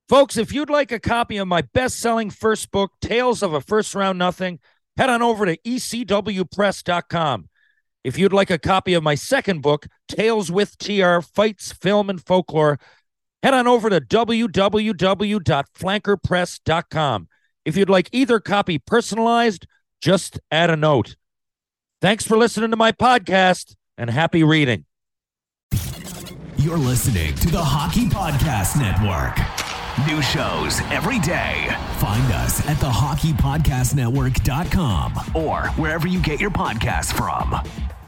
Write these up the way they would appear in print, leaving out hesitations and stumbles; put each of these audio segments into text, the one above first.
Folks, if you'd like a copy of my best-selling first book, Tales of a First Round Nothing, head on over to ecwpress.com. If you'd like a copy of my second book, Tales with TR, Fights, Film, and Folklore, head on over to www.flankerpress.com. If you'd like either copy personalized, just add a note. Thanks for listening to my podcast, and happy reading. You're listening to the Hockey Podcast Network. New shows every day. Find us at thehockeypodcastnetwork.com or wherever you get your podcasts from.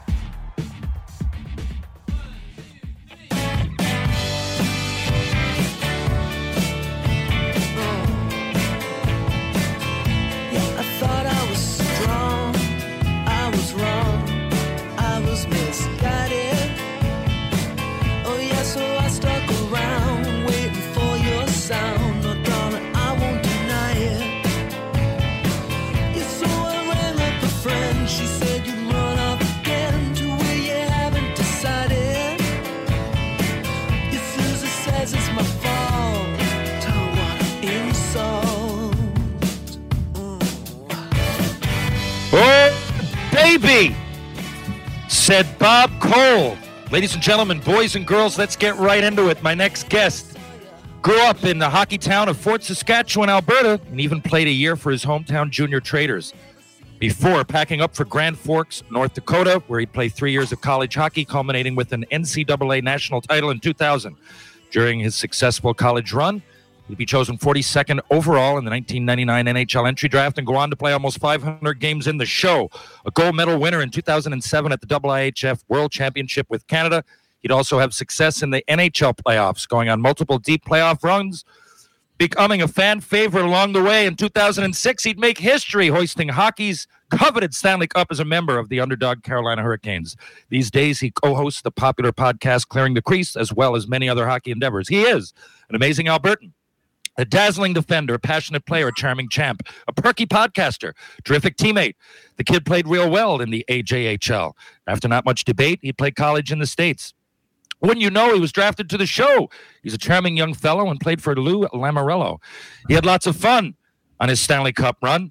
Baby, said Bob Cole. Ladies and gentlemen, boys and girls, let's get right into it. My next guest grew up in the hockey town of Fort Saskatchewan, Alberta, and even played a year for his hometown Junior Traders before packing up for Grand Forks, North Dakota, where he played 3 years of college hockey, culminating with an NCAA national title in 2000. During his successful college run, he'd be chosen 42nd overall in the 1999 NHL entry draft and go on to play almost 500 games in the show. A gold medal winner in 2007 at the IIHF World Championship with Canada. He'd also have success in the NHL playoffs, going on multiple deep playoff runs, becoming a fan favorite along the way. In 2006, he'd make history, hoisting hockey's coveted Stanley Cup as a member of the underdog Carolina Hurricanes. These days, he co-hosts the popular podcast Clearing the Crease, as well as many other hockey endeavors. He is an amazing Albertan, a dazzling defender, a passionate player, a charming champ, a perky podcaster, terrific teammate. The kid played real well in the AJHL. After not much debate, he played college in the States. Wouldn't you know, he was drafted to the show. He's a charming young fellow and played for Lou Lamoriello. He had lots of fun on his Stanley Cup run.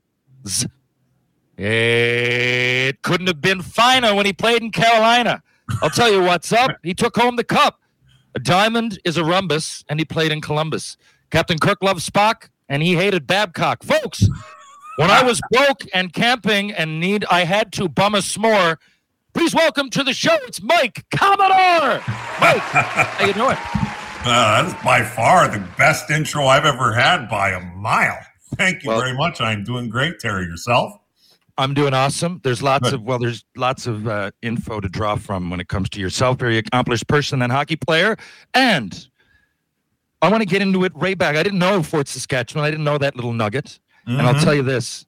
It couldn't have been finer when he played in Carolina. I'll tell you what's up. He took home the cup. A diamond is a rhombus, and he played in Columbus. Captain Kirk loved Spock, and he hated Babcock. Folks, when I was broke and camping and I had to bum a s'more, please welcome to the show, it's Mike Commodore. Mike, how you doing? That is by far the best intro I've ever had by a mile. Thank you very much. I'm doing great, Terry. Yourself? I'm doing awesome. There's lots of info to draw from when it comes to yourself. Very accomplished person and hockey player. And I want to get into it right back. I didn't know Fort Saskatchewan. I didn't know that little nugget. Mm-hmm. And I'll tell you this.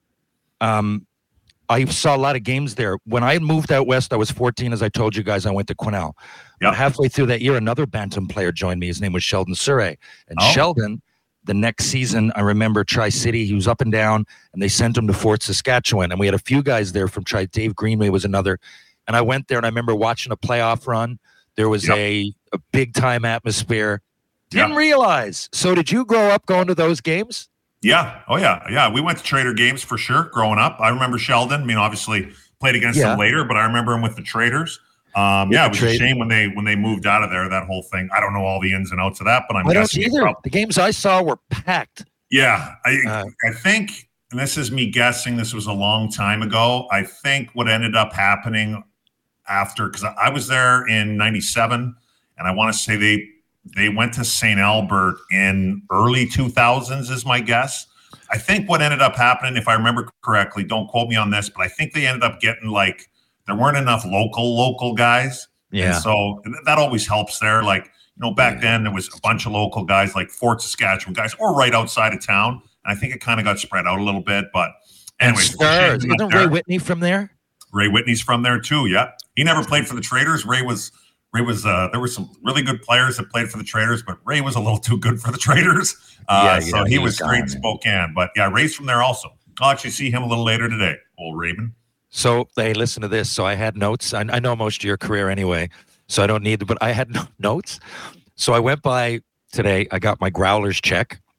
I saw a lot of games there. When I moved out west, I was 14. As I told you guys, I went to Quesnel. Yep. But halfway through that year, another Bantam player joined me. His name was Sheldon Surrey. And Sheldon, the next season, I remember Tri-City. He was up and down, and they sent him to Fort Saskatchewan. And we had a few guys there from Dave Greenway was another. And I went there, and I remember watching a playoff run. There was a big-time atmosphere. Didn't realize. So did you grow up going to those games? Yeah. Oh, yeah. Yeah. We went to Trader games for sure growing up. I remember Sheldon. I mean, obviously played against him later, but I remember him with the Traders. It was a shame when they moved out of there, that whole thing. I don't know all the ins and outs of that, but I'm guessing. The games I saw were packed. Yeah. I think, and this is me guessing, this was a long time ago. I think what ended up happening after, because I was there in 97, and I want to say they went to St. Albert in early 2000s is my guess. I think what ended up happening, if I remember correctly, don't quote me on this, but I think they ended up getting there weren't enough local guys. Yeah. And so that always helps there. Back then there was a bunch of local guys like Fort Saskatchewan guys or right outside of town. And I think it kind of got spread out a little bit, but anyways. Isn't Ray Whitney from there? Ray Whitney's from there too. Yeah. He never played for the Traders. Ray was there were some really good players that played for the Traders, but Ray was a little too good for the Traders. So he was great in Spokane. But yeah, Ray's from there also. I'll actually see him a little later today, old Raven. So, hey, listen to this. So I had notes. I know most of your career anyway, so I don't need to, but I had notes. So I went by today. I got my Growlers check.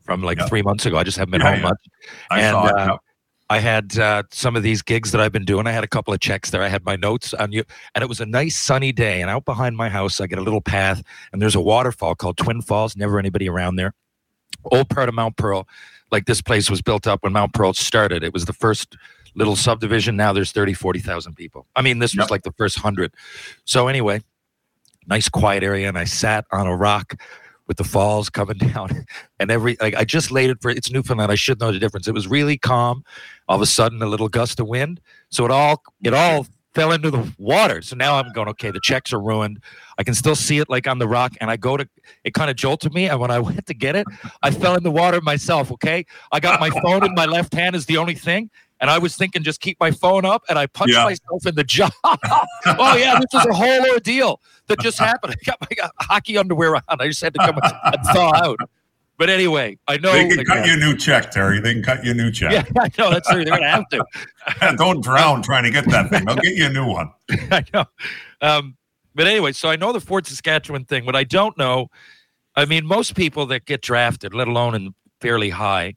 from like 3 months ago. I just haven't been home much. I saw it. I had some of these gigs that I've been doing. I had a couple of checks there. I had my notes on you, and it was a nice sunny day. And out behind my house, I get a little path, and there's a waterfall called Twin Falls. Never anybody around there. Old part of Mount Pearl. Like this place was built up when Mount Pearl started. It was the first little subdivision. Now there's 40,000 people. I mean, this was like the first 100. So anyway, nice quiet area, and I sat on a rock with the falls coming down, and I just laid it for, it's Newfoundland. I should know the difference. It was really calm. All of a sudden, a little gust of wind. So it all fell into the water. So now I'm going, okay, the checks are ruined. I can still see it like on the rock, and it kind of jolted me. And when I went to get it, I fell in the water myself. Okay. I got my phone in my left hand is the only thing. And I was thinking, just keep my phone up, and I punched myself in the jaw. Oh, yeah, this was a whole ordeal that just happened. I got hockey underwear on. I just had to come and thaw out. But anyway, I know. They can cut you a new check, Terry. They can cut you a new check. Yeah, I know. That's they're going to have to. Don't drown trying to get that thing. They'll get you a new one. I know. But anyway, so I know the Fort Saskatchewan thing. What I don't know, I mean, most people that get drafted, let alone in fairly high,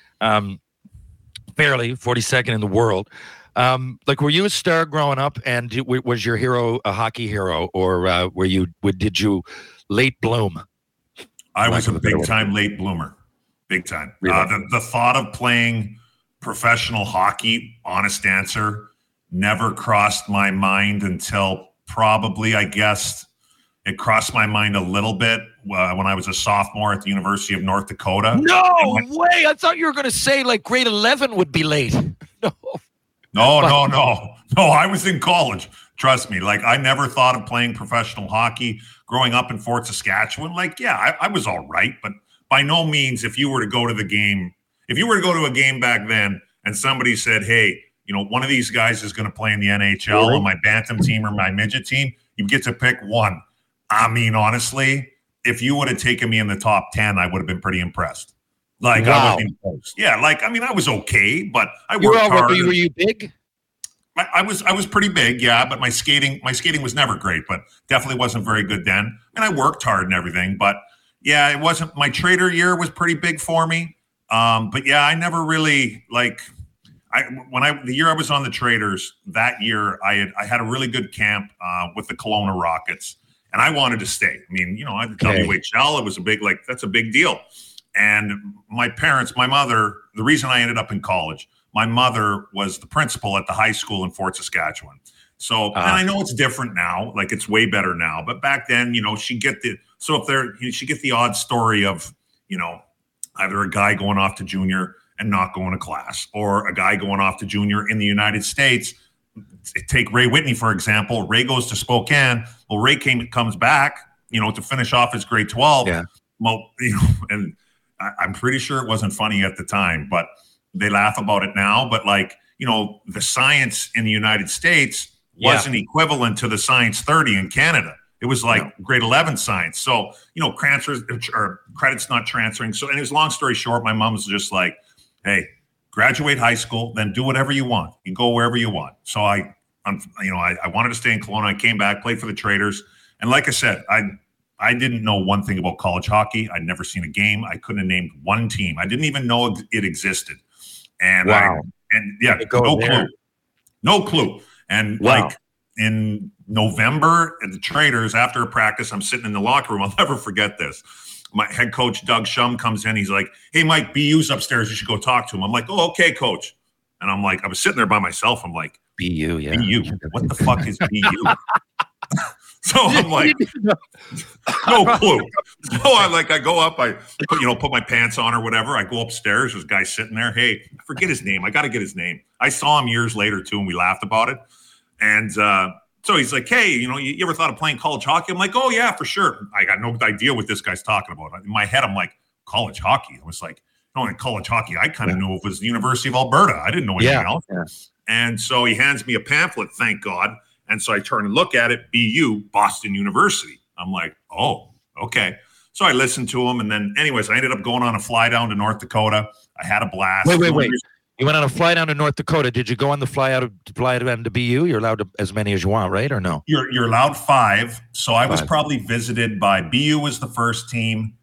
fairly 42nd in the world. Like, were you a star growing up, and was your hero a hockey hero, or did you late bloom? I was a big-time late bloomer. Big time. Really? The thought of playing professional hockey, honest answer, never crossed my mind until probably, I guess, it crossed my mind a little bit when I was a sophomore at the University of North Dakota. No way! I thought you were going to say like grade 11 would be late. No, I was in college. Trust me. Like, I never thought of playing professional hockey growing up in Fort Saskatchewan. Like, yeah, I was all right, but by no means, if you were to go to a game back then and somebody said, hey, one of these guys is going to play in the NHL on my bantam team or my midget team, you get to pick one. I mean, honestly, if you would have taken me in the top 10, I would have been pretty impressed. Like, wow. I wasn't even close. Yeah, like, I mean, I was okay, but I worked hard. Were you big? I was pretty big, yeah, but my skating was never great, but definitely wasn't very good then. And I worked hard and everything, but yeah, it wasn't. My trader year was pretty big for me. But yeah, I never really the year I was on the Traders, that year I had a really good camp with the Kelowna Rockets, and I wanted to stay. I mean, at the WHL, it was that's a big deal. And my mother, the reason I ended up in college, my mother was the principal at the high school in Fort Saskatchewan. So, and I know it's different now, like it's way better now, but back then, she'd get the odd story of, either a guy going off to junior and not going to class, or a guy going off to junior in the United States. Take Ray Whitney, for example. Ray goes to Spokane. Well, Ray comes back, to finish off his grade 12. Yeah. Well, and I'm pretty sure it wasn't funny at the time, but they laugh about it now. But the science in the United States wasn't equivalent to the science 30 in Canada. It was like grade 11 science. So, credit's not transferring. So, and it was long story short, my mom was just like, hey, graduate high school, then do whatever you want. You go wherever you want. So I wanted to stay in Kelowna. I came back, played for the Traders. And like I said, I didn't know one thing about college hockey. I'd never seen a game. I couldn't have named one team. I didn't even know it existed. And no clue. And like in November at the Traders, after a practice, I'm sitting in the locker room. I'll never forget this. My head coach, Doug Shum, comes in. He's like, hey, Mike, BU's upstairs. You should go talk to him. I'm like, oh, okay, coach. And I'm like, I was sitting there by myself. I'm like, BU, yeah. BU. What the fuck is BU? So I'm like, no clue. So I go up, I put my pants on or whatever. I go upstairs. There's a guy sitting there. Hey, I forget his name. I got to get his name. I saw him years later too, and we laughed about it. And so he's like, hey, you ever thought of playing college hockey? I'm like, oh yeah, for sure. I got no idea what this guy's talking about. In my head, I'm like, college hockey. I was like, in college hockey, I kind of knew it was the University of Alberta. I didn't know anything else. Yeah. And so he hands me a pamphlet, thank God. And so I turn and look at it, BU, Boston University. I'm like, oh, okay. So I listened to him. And then anyways, I ended up going on a fly down to North Dakota. I had a blast. Wait. You went on a fly down to North Dakota. Did you go on the fly down to BU? You're allowed to, as many as you want, right? Or no? You're allowed 5. So I was probably visited by BU was the first team.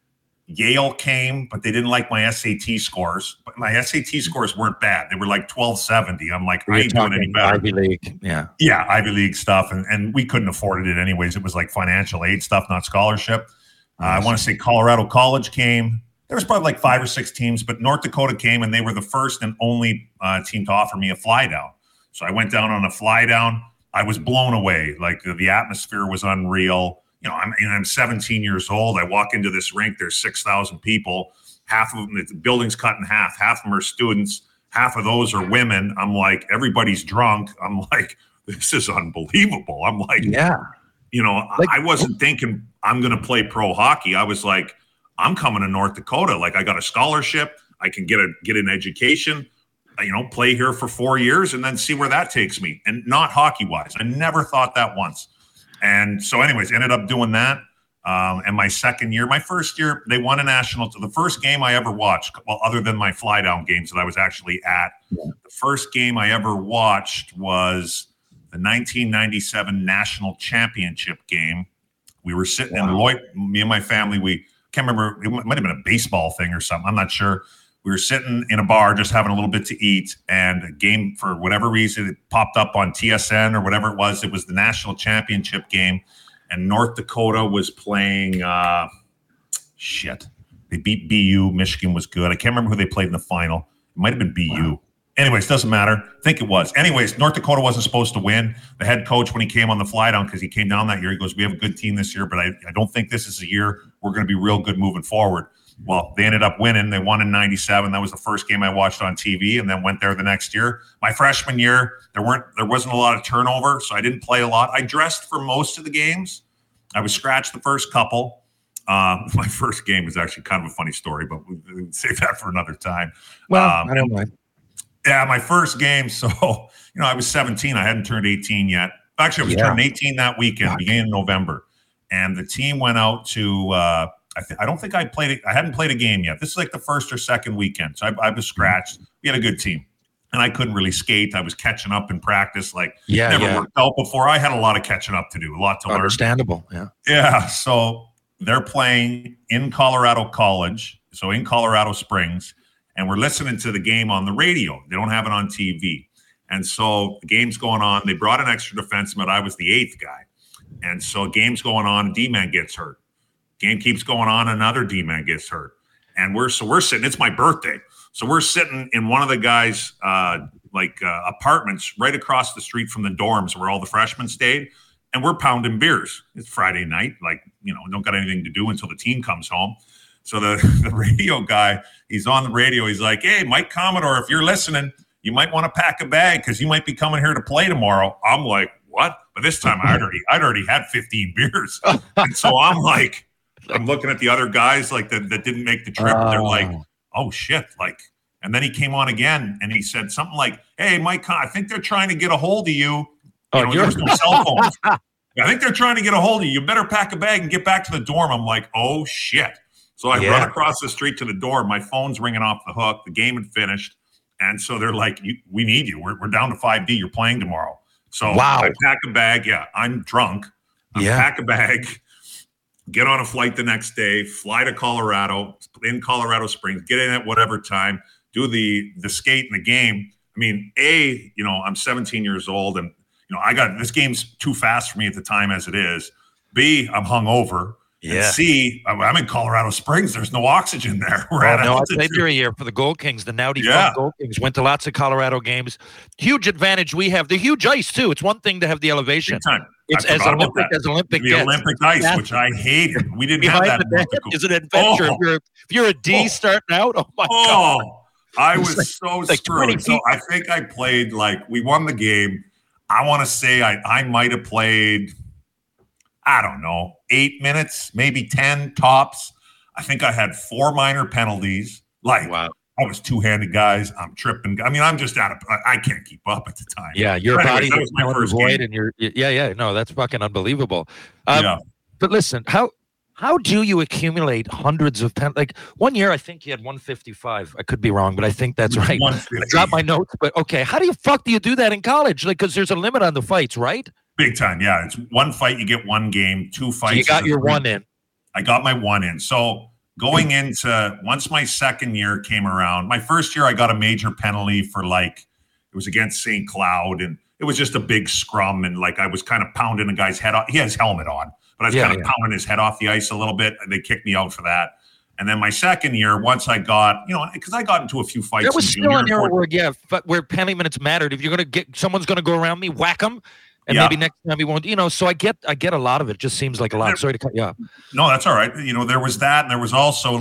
Yale came, but they didn't like my SAT scores. But my SAT scores weren't bad. They were like 1270. I'm like, I ain't doing any better. Ivy League, yeah. Yeah, Ivy League stuff. And we couldn't afford it anyways. It was like financial aid stuff, not scholarship. I want to say Colorado College came. There was probably like 5 or 6 teams, but North Dakota came, and they were the first and only team to offer me a fly down. So I went down on a fly down. I was blown away. Like the atmosphere was unreal. You know, I'm 17 years old. I walk into this rink. There's 6,000 people. Half of them, the building's cut in half. Half of them are students. Half of those are women. I'm like, everybody's drunk. I'm like, this is unbelievable. I'm like, yeah. You know, like, I wasn't thinking I'm going to play pro hockey. I was like, I'm coming to North Dakota. Like, I got a scholarship. I can get an education. You know, play here for 4 years and then see where that takes me. And not hockey-wise. I never thought that once. And so anyways, ended up doing that. And my first year, they won a national. The first game I ever watched, well, other than my fly down games that I was actually at, the first game I ever watched was the 1997 national championship game. We were sitting in Lloyd, me and my family, we can't remember, it might have been a baseball thing or something. I'm not sure. We were sitting in a bar just having a little bit to eat, and a game, for whatever reason, it popped up on TSN or whatever it was. It was the national championship game, and North Dakota was playing They beat BU. Michigan was good. I can't remember who they played in the final. It might have been BU. Anyways, doesn't matter. I think it was. Anyways, North Dakota wasn't supposed to win. The head coach, when he came on the fly down, because he came down that year, he goes, we have a good team this year, but I don't think this is a year we're going to be real good moving forward. Well, they ended up winning. They won in 97. That was the first game I watched on TV, and then went there the next year. My freshman year, there wasn't a lot of turnover, so I didn't play a lot. I dressed for most of the games. I was scratched the first couple. My first game was actually kind of a funny story, but we'll save that for another time. Well, I don't mind. Yeah, my first game. So, I was 17. I hadn't turned 18 yet. Actually, I was turning 18 that weekend, beginning of November. And the team went out to I don't think I hadn't played a game yet. This is like the first or second weekend. So I was scratched. We had a good team. And I couldn't really skate. I was catching up in practice. Never worked out before. I had a lot of catching up to do, a lot to learn. Understandable, yeah. Yeah, so they're playing in Colorado College, so in Colorado Springs, and we're listening to the game on the radio. They don't have it on TV. And so the game's going on. They brought an extra defenseman. I was the 8th guy. And so game's going on, D-man gets hurt. Game keeps going on, another D-man gets hurt. And we're sitting, it's my birthday. So we're sitting in one of the guys' apartments right across the street from the dorms where all the freshmen stayed. And we're pounding beers. It's Friday night, don't got anything to do until the team comes home. So the radio guy, he's on the radio. He's like, hey, Mike Commodore, if you're listening, you might want to pack a bag because you might be coming here to play tomorrow. I'm like, what? But this time I'd already had 15 beers. And so I'm like, I'm looking at the other guys that didn't make the trip. They're like, oh shit. And then he came on again and he said something like, hey, Mike, I think they're trying to get a hold of you. There's no cell phones. I think they're trying to get a hold of you. You better pack a bag and get back to the dorm. I'm like, oh shit. So I run across the street to the dorm. My phone's ringing off the hook. The game had finished. And so they're like, we need you. We're down to 5D. You're playing tomorrow. So I pack a bag. Yeah, I'm drunk. Pack a bag, get on a flight the next day, fly to Colorado, in Colorado Springs, get in at whatever time, do the skate in the game. I mean, I'm 17 years old and, this game's too fast for me at the time as it is. B, I'm hungover. Yeah. And C, I'm in Colorado Springs. There's no oxygen there. I played there a year for the Gold Kings. The Naughty Gold Kings. Went to lots of Colorado games. Huge advantage we have. The huge ice, too. It's one thing to have the elevation. Big time. It's as Olympic the gets. Olympic ice, which I hated. We didn't have that. Is an adventure. If you're a D starting out, oh my God. I was so screwed. So I think I played we won the game. I want to say I might have played, I don't know, 8 minutes, maybe 10 tops. I think I had 4 minor penalties. I was two-handed guys. I'm tripping. I mean, I'm just I can't keep up at the time. Yeah, your body's my first void game. And no, that's fucking unbelievable. But listen, how do you accumulate hundreds of penalties? 1 year, I think you had 155. I could be wrong, but I think that's right. I dropped my notes, but okay. How do you do that in college? Because there's a limit on the fights, right? Big time, yeah. It's one fight, you get one game. 2 fights. So you got your one in. I got my one in. So going into once my second year came around, my first year I got a major penalty for it was against St. Cloud, and it was just a big scrum, and I was kind of pounding a guy's head off. He had his helmet on, but I was kind of pounding his head off the ice a little bit, and they kicked me out for that. And then my second year, once I got, because I got into a few fights. That was still an era where penalty minutes mattered. If you're going to someone's going to go around me, whack them. And maybe next time he won't, so I get a lot of it. It just seems like a lot. Sorry to cut you off. No, that's all right. There was that. And there was also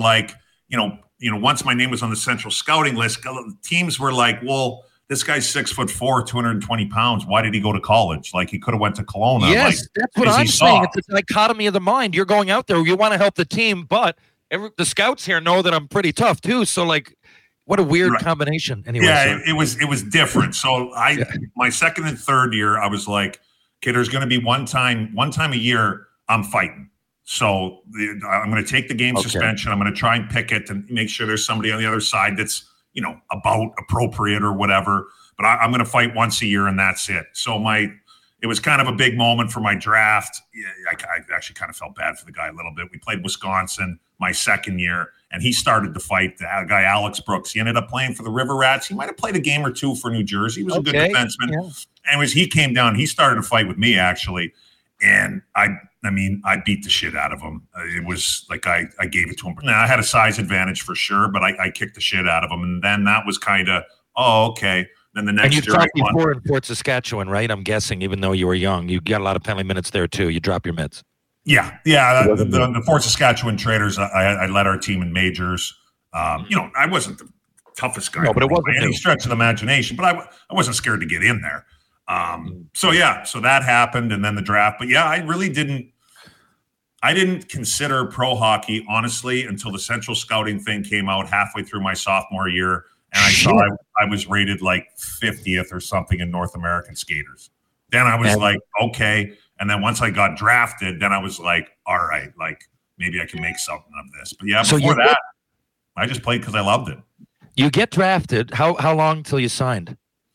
once my name was on the central scouting list, teams were like, well, this guy's 6'4", 220 pounds. Why did he go to college? He could have went to Kelowna. Yes, that's what I'm saying. It's a dichotomy of the mind. You're going out there. You want to help the team, but the scouts here know that I'm pretty tough too. So what a weird combination. Anyway, it was different. So my second and third year, I was like, okay, there's going to be one time a year I'm fighting. So I'm going to take the game suspension. I'm going to try and pick it and make sure there's somebody on the other side that's, about appropriate or whatever. But I'm going to fight once a year and that's it. So it was kind of a big moment for my draft. I actually kind of felt bad for the guy a little bit. We played Wisconsin my second year, and he started to fight the guy Alex Brooks. He ended up playing for the River Rats. He might have played a game or two for New Jersey. He was a good defenseman. Yeah. Anyways, he came down. He started to fight with me, actually, and I beat the shit out of him. It was I gave it to him. Now, I had a size advantage for sure, but I kicked the shit out of him, and then that was kind of, okay. Then the next year, and you fought before in Fort Saskatchewan, right? I'm guessing, even though you were young, you got a lot of penalty minutes there too. You drop your mitts. Yeah. The Fort Saskatchewan Traders, I led our team in majors. I wasn't the toughest guy, but it wasn't by any stretch of the imagination. But I wasn't scared to get in there. So that happened, and then the draft. But I really didn't. I didn't consider pro hockey honestly until the Central Scouting thing came out halfway through my sophomore year. And I saw I was rated 50th or something in North American skaters. Then I was okay. And then once I got drafted, then I was like, all right, maybe I can make something of this. But before that, I just played because I loved it. You get drafted. How long till you signed?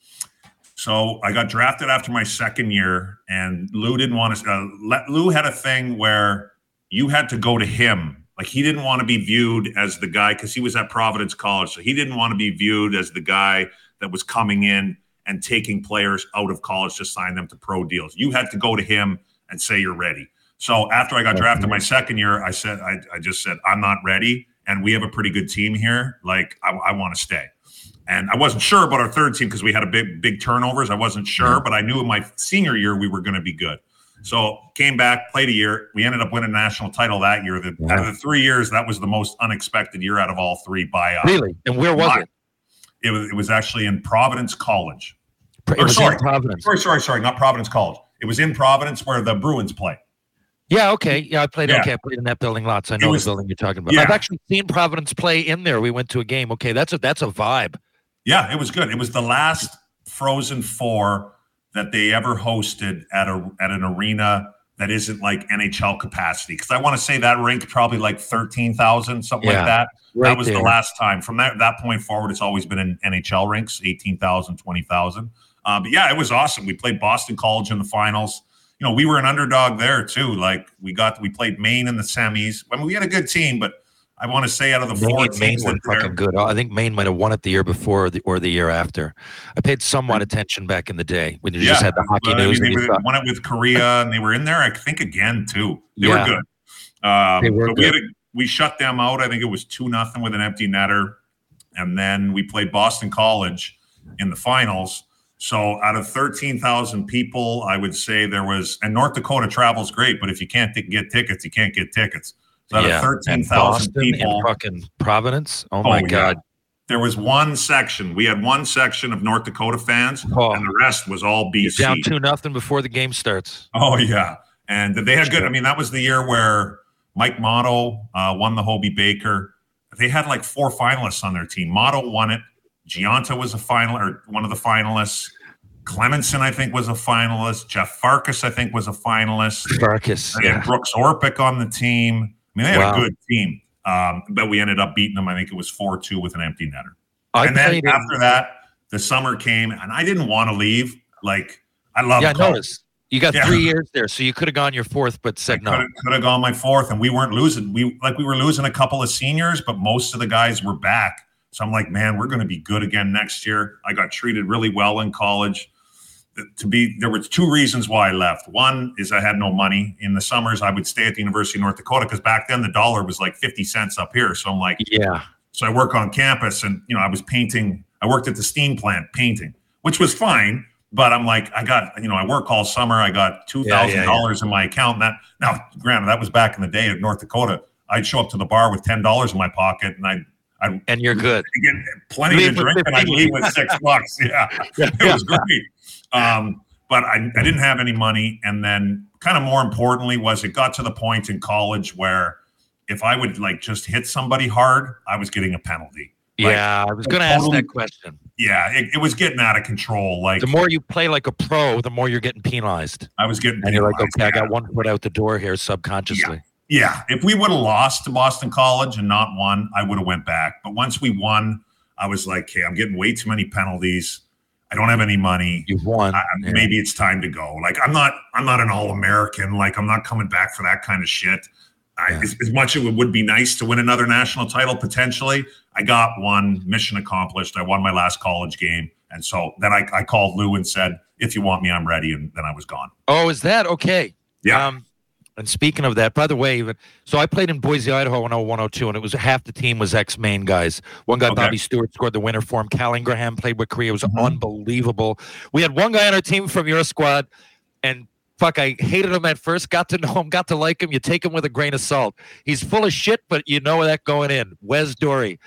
So I got drafted after my second year, and Lou didn't want to. Lou had a thing where you had to go to him. He didn't want to be viewed as the guy, because he was at Providence College. So he didn't want to be viewed as the guy that was coming in and taking players out of college to sign them to pro deals. You had to go to him and say you're ready. So after I got drafted my second year, I just said, I'm not ready. And we have a pretty good team here. I want to stay. And I wasn't sure about our third team because we had a big turnovers. I wasn't sure, but I knew in my senior year we were going to be good. So came back, played a year. We ended up winning a national title that year. Out of the 3 years, that was the most unexpected year out of all three by Really? And where was it? It was actually in Providence College. In Providence. Sorry, not Providence College. It was in Providence where the Bruins play. Yeah, okay. Yeah, I played I played in that building lots. I know the building you're talking about. Yeah. I've actually seen Providence play in there. We went to a game. Okay, that's a vibe. Yeah, it was good. It was the last Frozen Four that they ever hosted at an arena that isn't NHL capacity. Because I want to say that rink probably 13,000, something like that. Right, that was the last time. From that point forward, it's always been in NHL rinks, 18,000, 20,000. But it was awesome. We played Boston College in the finals. We were an underdog there too. We played Maine in the semis. I mean, we had a good team, but I want to say out of the four teams, Maine were fucking good. I think Maine might have won it the year before or the year after. I paid somewhat attention back in the day when you just had the hockey news. They won it with Korea, and they were in there, I think, again too. They were good. They were good. We shut them out. I think it was 2-0 with an empty netter, and then we played Boston College in the finals. So out of 13,000 people, I would say there was, and North Dakota travel's great, but if you can't get tickets, you can't get tickets. So out of 13,000 people. Fucking Providence. Oh my God. There was one section. We had one section of North Dakota fans, and the rest was all BC. Down 2-0 before the game starts. Oh, yeah. And they had good. I mean, that was the year where Mike Motto won the Hobie Baker. They had 4 finalists on their team. Motto won it. Giunta was one of the finalists. Clemenson, I think, was a finalist. Jeff Farkas, I think, was a finalist. They had Brooks Orpik on the team. I mean, they had a good team. But we ended up beating them. I think it was 4-2 with an empty netter. And then after that, the summer came, and I didn't want to leave. I love college. You got 3 years there, so you could have gone your fourth, but said no. Could have gone my fourth, and we weren't losing. We were losing a couple of seniors, but most of the guys were back. So I'm like, man, we're going to be good again next year. I got treated really well in college. There were 2 reasons why I left. One is I had no money. In the summers, I would stay at the University of North Dakota because back then the dollar was like 50 cents up here. So I'm like, yeah. So I work on campus, and I was painting. I worked at the steam plant painting, which was fine. But I'm like, I work all summer. I got $2,000 in my account. Now, granted, that was back in the day at North Dakota. I'd show up to the bar with $10 in my pocket, and you're good. Get plenty to drink, and I'd leave with $6. Yeah, it was great. But I didn't have any money, and then kind of more importantly was it got to the point in college where if I would like just hit somebody hard, I was getting a penalty. I was going to ask that question. Yeah, it was getting out of control. Like the more you play like a pro, the more you're getting penalized. I was getting penalized. And you're like, okay, I got one foot out the door here subconsciously. Yeah. If we would have lost to Boston College and not won, I would have went back. But once we won, I was like, hey, I'm getting way too many penalties. I don't have any money. You've won. Maybe it's time to go. Like I'm not an All-American. Like I'm not coming back for that kind of shit. As much as it would be nice to win another national title potentially, I got one, mission accomplished. I won my last college game. And so then I called Lou and said, if you want me, I'm ready. And then I was gone. Oh, is that okay? Yeah. And speaking of that, by the way, so I played in Boise, Idaho in 01-02, and it was half the team was ex-Maine guys. One guy, Bobby Stewart, scored the winner for him. Cal Ingraham played with Korea. It was unbelievable. We had one guy on our team from your squad, and fuck, I hated him at first, got to know him, got to like him. You take him with a grain of salt. He's full of shit, but you know that going in. Wes Dory.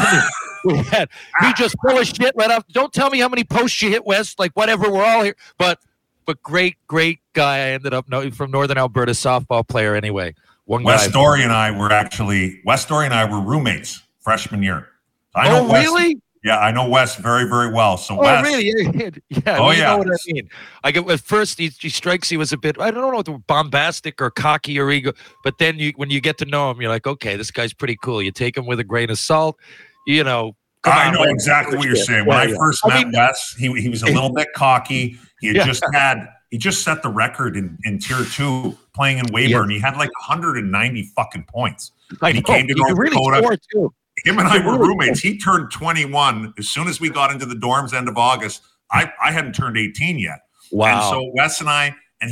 He just full of shit right off. Don't tell me how many posts you hit, Wes. Like, whatever, we're all here. But great guy. I ended up knowing from Northern Alberta, softball player anyway. Wes Dory and I were roommates freshman year. I know Wes, really? Yeah, I know Wes very, very well. So Wes, really? Yeah. Know what I mean. At first he strikes you as a bit, I don't know, bombastic or cocky or ego, but then when you get to know him, you're like, okay, this guy's pretty cool. You take him with a grain of salt, I know exactly what you're saying. When I first met Wes, he was a little bit cocky. He just set the record in Tier 2 playing in Weyburn. He had like 190 fucking points. He came to North Dakota. Too. Him and I were roommates. He turned 21 as soon as we got into the dorms end of August. I hadn't turned 18 yet. Wow. And so Wes and I, and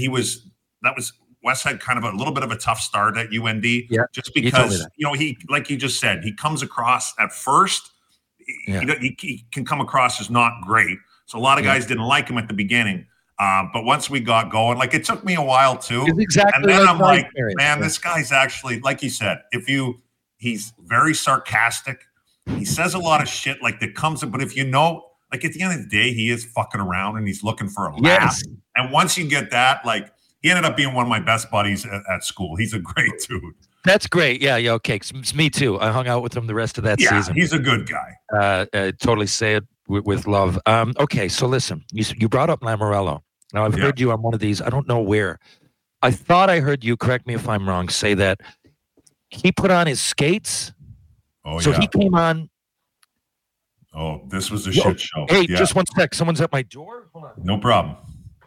Wes had kind of a little bit of a tough start at UND just because, he, like you just said, he comes across at first, he can come across as not great. So a lot of guys didn't like him at the beginning. But once we got going, like it took me a while too. Exactly. And then I'm like, man, this guy's actually, like you said, he's very sarcastic. He says a lot of shit like that comes in, but if like at the end of the day, he is fucking around and he's looking for a laugh. Yes. And once you get that, like he ended up being one of my best buddies at school. He's a great dude. That's great. Yeah. Okay. It's me too. I hung out with him the rest of that season. He's a good guy. Totally say it with love. Okay. So listen, you brought up Lamoriello. Now I've heard you on one of these. I don't know where. I thought I heard you, correct me if I'm wrong, say that he put on his skates. Oh, so he came on. Oh, this was a shit show. Hey, just one sec. Someone's at my door. Hold on. No problem.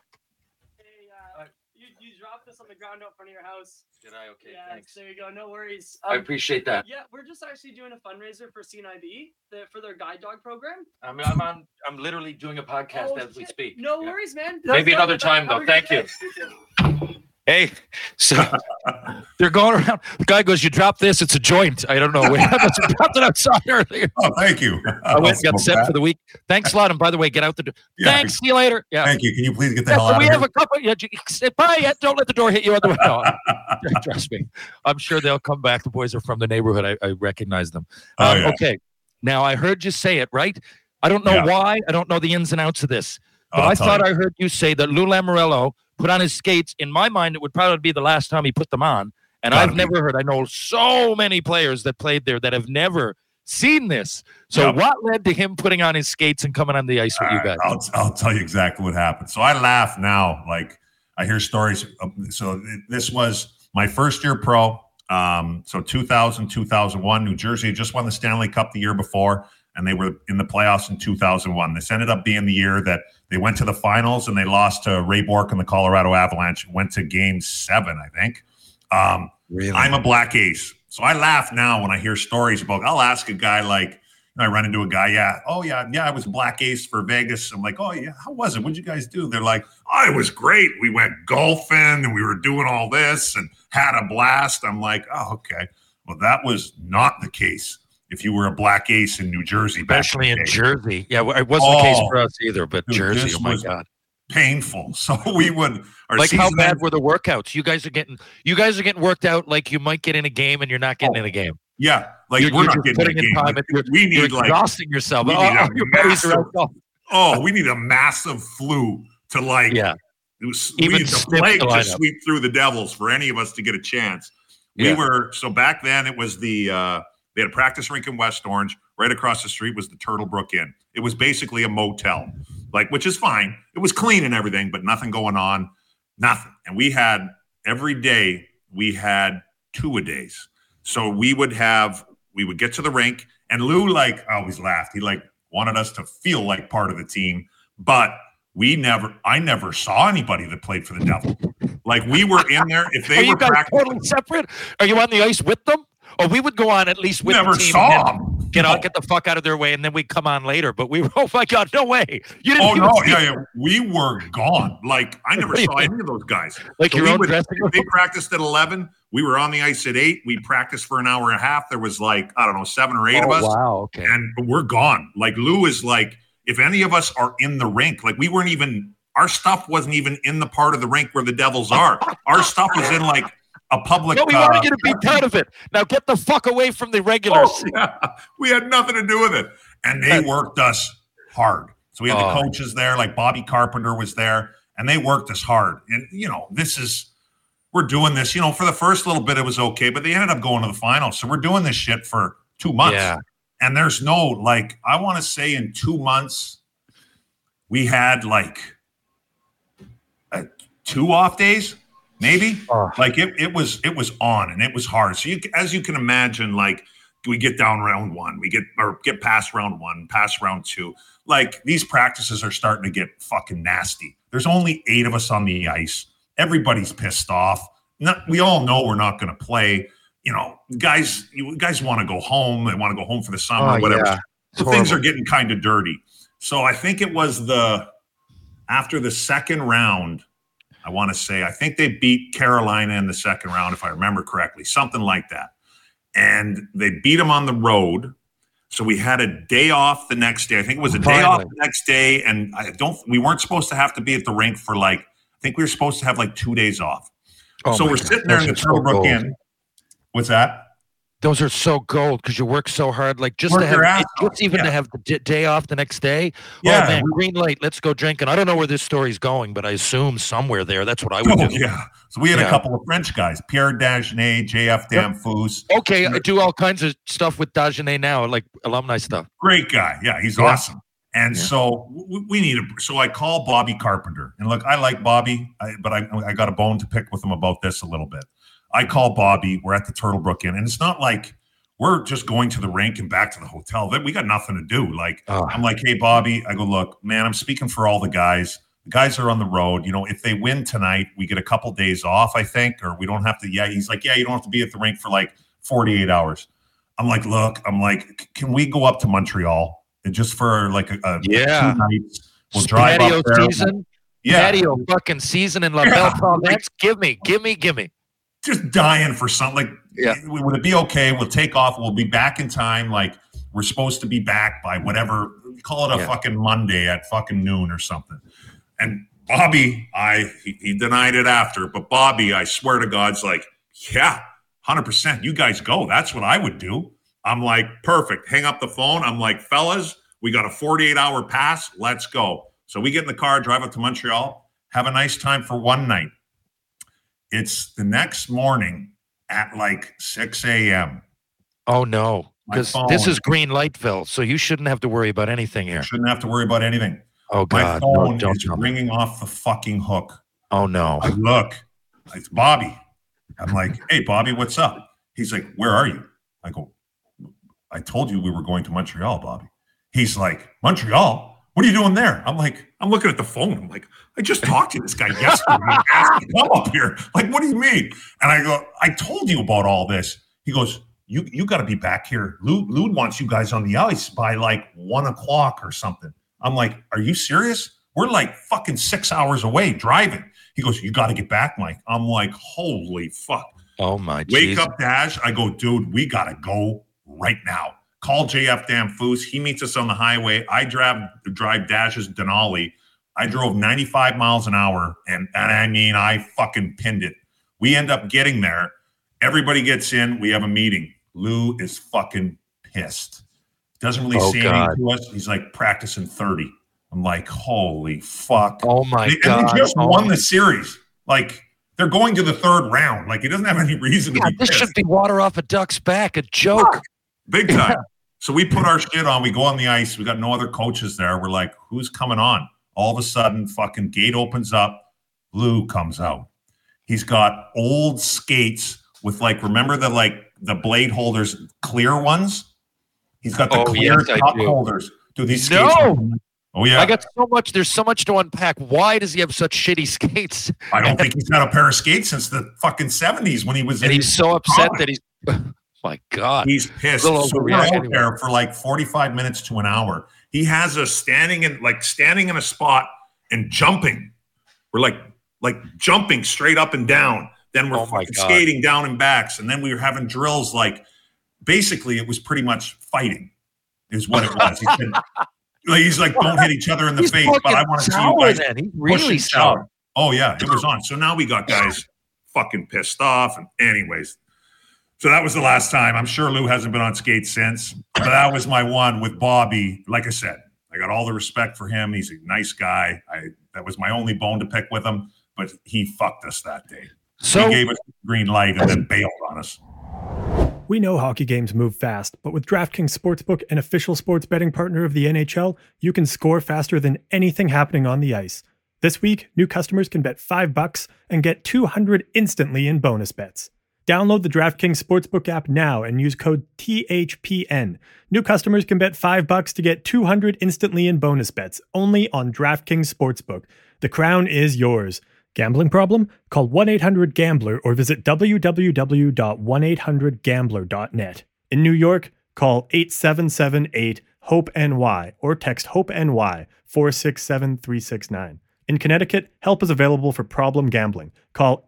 Hey, you dropped this on the ground out front of your house. Did I? Okay, yeah, thanks. There you go. No worries. I appreciate that. Yeah, we're just actually doing a fundraiser for CNIB for their guide dog program. I'm literally doing a podcast as we speak. No worries, man. Maybe another time though. Thank you. Hey, so they're going around. The guy goes, "You dropped this. It's a joint." I don't know. We dropped it outside earlier. Oh, thank you. I went and got set for the week. Thanks a lot. And by the way, get out the door. Yeah. Thanks. See you later. Yeah. Thank you. Can you please get the hell out of here? We have a couple. Bye. Don't let the door hit you on the way. No, trust me. I'm sure they'll come back. The boys are from the neighborhood. I recognize them. Okay. Now, I heard you say it, right? I don't know why. I don't know the ins and outs of this. But I thought I heard you say that Lou Lamoriello put on his skates. In my mind, it would probably be the last time he put them on. And I've never heard. I know so many players that played there that have never seen this. So what led to him putting on his skates and coming on the ice with you guys? I'll tell you exactly what happened. So I laugh now. Like I hear stories. So this was my first year pro. So 2000, 2001, New Jersey just won the Stanley Cup the year before. and they were in the playoffs in 2001. This ended up being the year that they went to the finals and they lost to Ray Bourque and the Colorado Avalanche. Went to Game 7, I think. Really? I'm a black ace. So I laugh now when I hear stories about, I'll ask a guy like, I run into a guy, I was black ace for Vegas. I'm like, oh yeah, how was it? What'd you guys do? They're like, oh, it was great. We went golfing and we were doing all this and had a blast. I'm like, oh, okay. Well, that was not the case if you were a black ace in New Jersey. Especially in Jersey. Yeah, it wasn't the case for us either, but dude, Jersey, oh my God. Painful. So we would how bad were the workouts? You guys are getting worked out like you might get in a game and you're not getting in a game. Yeah, like we're not getting in a game. Time we need exhausting yourself. We need a massive flu to even the plague to sweep through the Devils for any of us to get a chance. So back then it was they had a practice rink in West Orange. Right across the street was the Turtle Brook Inn. It was basically a motel, which is fine. It was clean and everything, but nothing going on, nothing. And every day we had 2-a-days. So we would get to the rink, and Lou, I always laughed. He wanted us to feel like part of the team, but I never saw anybody that played for the Devil. We were in there. If they were practicing, totally separate, are you on the ice with them? Or we would go on at least with never the team. Saw them. Get the fuck out of their way, and then we'd come on later. But we were, oh my God, no way. You didn't we were gone. I never saw any of those guys. Your own dressing room? They practiced at 11. We were on the ice at 8. We practiced for an hour and a half. There was 7 or 8 of us. Wow, okay. And we're gone. Lou is if any of us are in the rink, we weren't even, our stuff wasn't even in the part of the rink where the Devils are. Our stuff was in a public. No, we wanted you to be part of it. Now get the fuck away from the regulars. Oh, yeah. We had nothing to do with it. And they worked us hard. So we had the coaches there, Bobby Carpenter was there, and they worked us hard. And, we're doing this, for the first little bit, it was okay, but they ended up going to the finals. So we're doing this shit for 2 months. Yeah. And there's no, I want to say in 2 months, we had 2 off days. Maybe it was on and it was hard. So as you can imagine, we get down round 1, we get past round 1, past round 2. These practices are starting to get fucking nasty. There's only 8 of us on the ice. Everybody's pissed off. We all know we're not going to play. Guys want to go home. They want to go home for the summer, whatever. Yeah. So things are getting kind of dirty. So I think it was after the second round. I think they beat Carolina in the second round, if I remember correctly, something like that. And they beat them on the road. So we had a day off the next day. I think it was a day off the next day. And we weren't supposed to have to be at the rink for I think we were supposed to have 2 days off. So we're sitting there in the Turtle Brook Inn. What's that? Those are so gold because you work so hard. To have the day off the next day. Yeah. Oh man, green light. Let's go drinking. I don't know where this story's going, but I assume somewhere there. That's what I would do. Yeah. So we had a couple of French guys, Pierre Dagenet, JF Damphousse. Okay, I do all kinds of stuff with Dagenet now, alumni stuff. Great guy. Yeah, he's awesome. And so we need so I call Bobby Carpenter. And look, I like Bobby, but I got a bone to pick with him about this a little bit. I call Bobby. We're at the Turtle Brook Inn, and it's not we're just going to the rink and back to the hotel. We got nothing to do. I'm like, hey, Bobby. I go, look, man, I'm speaking for all the guys. The guys are on the road. If they win tonight, we get a couple days off, I think, or we don't have to. Yeah, he's like, yeah, you don't have to be at the rink for 48 hours. I'm like, look, can we go up to Montreal and just for 2 nights? We'll drive up there. Season. Yeah. Patio fucking season in La Belle Province. Give me. Just dying for something. Would it be okay? We'll take off. We'll be back in time. We're supposed to be back by whatever. Call it a fucking Monday at fucking noon or something. And Bobby, he denied it after, but Bobby, I swear to God's 100%. You guys go. That's what I would do. I'm like, perfect. Hang up the phone. I'm like, fellas, we got a 48-hour pass. Let's go. So we get in the car, drive up to Montreal, have a nice time for one night. It's the next morning at 6 a.m. Oh, no. Because this is Green Lightville, so you shouldn't have to worry about anything here. Shouldn't have to worry about anything. Oh, God. My phone is ringing off the fucking hook. Oh, no. I look. It's Bobby. I'm like, hey, Bobby, what's up? He's like, where are you? I go, I told you we were going to Montreal, Bobby. He's like, Montreal? What are you doing there? I'm like, I'm looking at the phone. I'm like, I just talked to this guy yesterday. He asked me to come up here. Like, what do you mean? And I go, I told you about all this. He goes, you got to be back here. Lude wants you guys on the ice by like 1 o'clock or something. I'm like, are you serious? We're like fucking 6 hours away driving. He goes, you got to get back, Mike. I'm like, holy fuck. Oh, my Wake up, Dash. I go, dude, we got to go right now. Call JF Damfoos. He meets us on the highway. I drive Dash's Denali. I drove 95 miles an hour, and I mean, I fucking pinned it. We end up getting there. Everybody gets in. We have a meeting. Lou is fucking pissed. Doesn't really say anything to us. He's like practicing 30. I'm like, holy fuck. Oh, my God. And they just won the series. Like, they're going to the third round. Like, he doesn't have any reason to be this pissed. should be water off a duck's back. A joke. Fuck. Big time. So we put our shit on. We go on the ice. We got no other coaches there. We're like, who's coming on? All of a sudden, fucking gate opens up. Lou comes out. He's got old skates with like, remember the blade holders, clear ones? He's got the clear top holders. Dude, these skates. Oh, yeah. I got so much. There's so much to unpack. Why does he have such shitty skates? I don't think he's had a pair of skates since the fucking 70s when he was and he's so upset that he's my God. He's pissed. So we're out there for like 45 minutes to an hour. He has us standing in a spot and jumping. We're like jumping straight up and down. Then we're skating down and backs. And then we were having drills. Like, basically, it was pretty much fighting is what it was. He said, he's like, don't hit each other in the face, but I want to see you guys really sour. Oh, yeah, it was on. So now we got guys fucking pissed off. And anyways, so that was the last time. I'm sure Lou hasn't been on skates since. But that was my one with Bobby. Like I said, I got all the respect for him. He's a nice guy. That was my only bone to pick with him. But he fucked us that day. So he gave us the green light and then bailed on us. We know hockey games move fast, but with DraftKings Sportsbook, an official sports betting partner of the NHL, you can score faster than anything happening on the ice. This week, new customers can bet $5 and get $200 instantly in bonus bets. Download the DraftKings Sportsbook app now and use code THPN. New customers can bet $5 to get $200 instantly in bonus bets, only on DraftKings Sportsbook. The crown is yours. Gambling problem? Call 1-800-GAMBLER or visit www.1800gambler.net. In New York, call 877-8-HOPE-NY or text HOPE-NY 467-369. In Connecticut, help is available for problem gambling. Call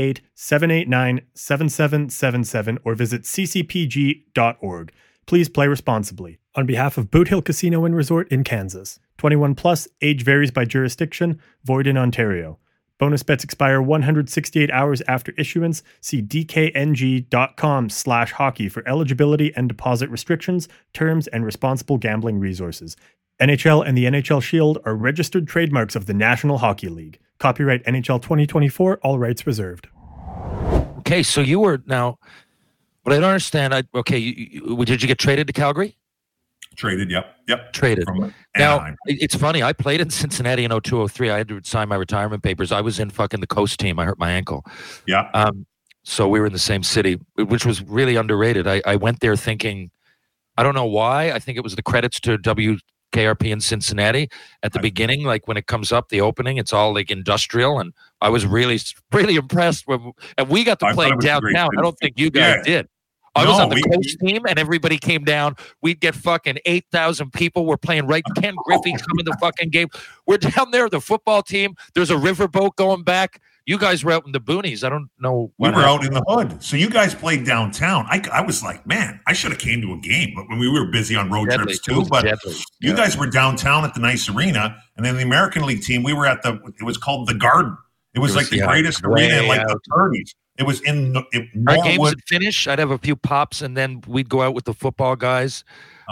888-789-7777 or visit ccpg.org. Please play responsibly. On behalf of Boot Hill Casino and Resort in Kansas. 21 plus, age varies by jurisdiction, void in Ontario. Bonus bets expire 168 hours after issuance. See dkng.com/hockey for eligibility and deposit restrictions, terms, and responsible gambling resources. NHL and the NHL Shield are registered trademarks of the National Hockey League. Copyright NHL 2024, all rights reserved. Okay, so you were now, but I don't understand. Did you get traded to Calgary? Traded, yep. Traded. Now, it's funny. I played in Cincinnati in 02-03. I had to sign my retirement papers. I was in fucking the Coast team. I hurt my ankle. Yeah. So we were in the same city, which was really underrated. I went there thinking, I don't know why. I think it was the credits to WKRP in Cincinnati at the beginning. Like when it comes up, the opening, it's all like industrial. And I was really, really impressed. And we got to play downtown. I don't think you guys did. I was on the Coast team, and everybody came down. We'd get fucking 8,000 people. We're playing right. Ken Griffey's coming to the fucking game. We're down there, the football team. There's a riverboat going back. You guys were out in the boonies. I don't know. We were out in the hood. So you guys played downtown. I was like, man, I should have came to a game. But when we were busy on road trips too. But you guys were downtown at the nice arena. And then the American League team, we were at it was called the Garden. It was like the greatest arena in like the 30s. It was in our games would finish. I'd have a few pops, and then we'd go out with the football guys.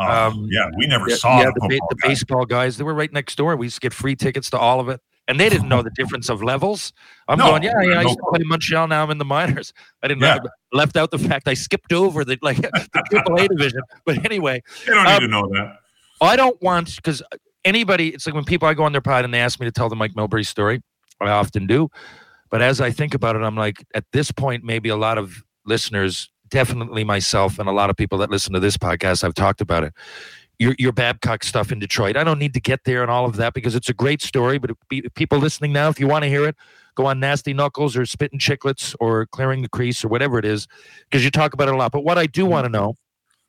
We never saw the baseball guys. They were right next door. We used to get free tickets to all of it, and they didn't know the difference of levels. I used to play in Montreal. Now I'm in the minors. I didn't left out the fact I skipped over the AAA division. But anyway, they don't need to know that. I don't want, because anybody. It's like when people I go on their pod and they ask me to tell the Mike Milbury story. I often do. But as I think about it, I'm like, at this point, maybe a lot of listeners, definitely myself and a lot of people that listen to this podcast, I've talked about it. your Babcock stuff in Detroit. I don't need to get there and all of that because it's a great story. But people listening now, if you want to hear it, go on Nasty Knuckles or Spittin' Chicklets or Clearing the Crease or whatever it is, because you talk about it a lot. But what I do want to know,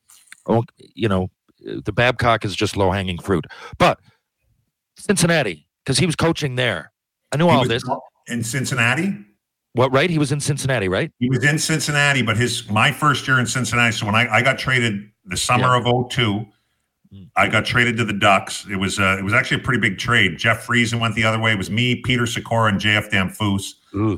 the Babcock is just low-hanging fruit. But Cincinnati, because he was coaching there. I knew all this. In Cincinnati? What, right? He was in Cincinnati, right? He was in Cincinnati, but my first year in Cincinnati, so when I got traded the summer of 2002, I got traded to the Ducks. It was actually a pretty big trade. Jeff Friesen went the other way. It was me, Peter Sikora, and JF Damphousse.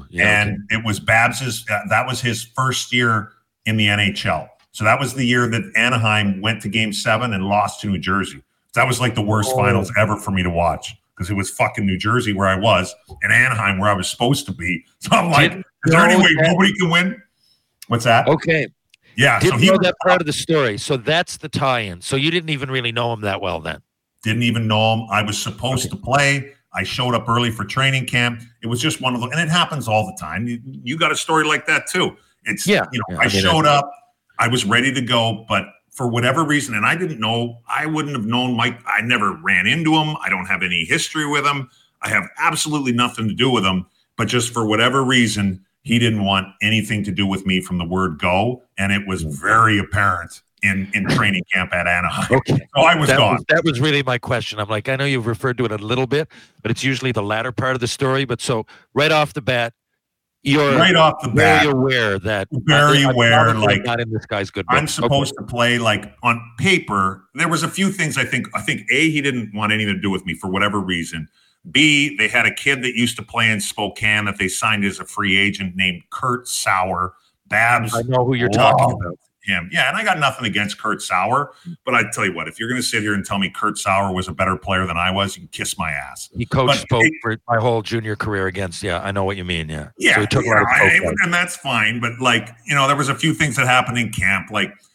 It was Babs's. That was his first year in the NHL. So that was the year that Anaheim went to Game 7 and lost to New Jersey. That was like the worst finals ever for me to watch because it was fucking New Jersey where I was and Anaheim where I was supposed to be. So I'm like, is there any way nobody can win? What's that? Okay. Yeah, didn't know that part of the story. So that's the tie-in. So you didn't even really know him that well then. Didn't even know him. I was supposed to play. I showed up early for training camp. It was just one of those, and it happens all the time. You got a story like that too. It's I showed up. I was ready to go, but for whatever reason, and I didn't know. I wouldn't have known Mike. I never ran into him. I don't have any history with him. I have absolutely nothing to do with him. But just for whatever reason, he didn't want anything to do with me from the word go, and it was very apparent in training camp at Anaheim. Okay. So I was gone. That was really my question. I'm like, I know you've referred to it a little bit, but it's usually the latter part of the story. But so right off the bat, you're very aware that like not in this guy's good book. I'm supposed to play like on paper. There was a few things I think A, he didn't want anything to do with me for whatever reason. B, they had a kid that used to play in Spokane that they signed as a free agent named Kurt Sauer. Babs. I know who you're talking about. Him. Yeah, and I got nothing against Kurt Sauer, but I tell you what, if you're going to sit here and tell me Kurt Sauer was a better player than I was, you can kiss my ass. He coached Spoke for my whole junior career against, I know what you mean, Yeah, so he took and that's fine, but there was a few things that happened in camp,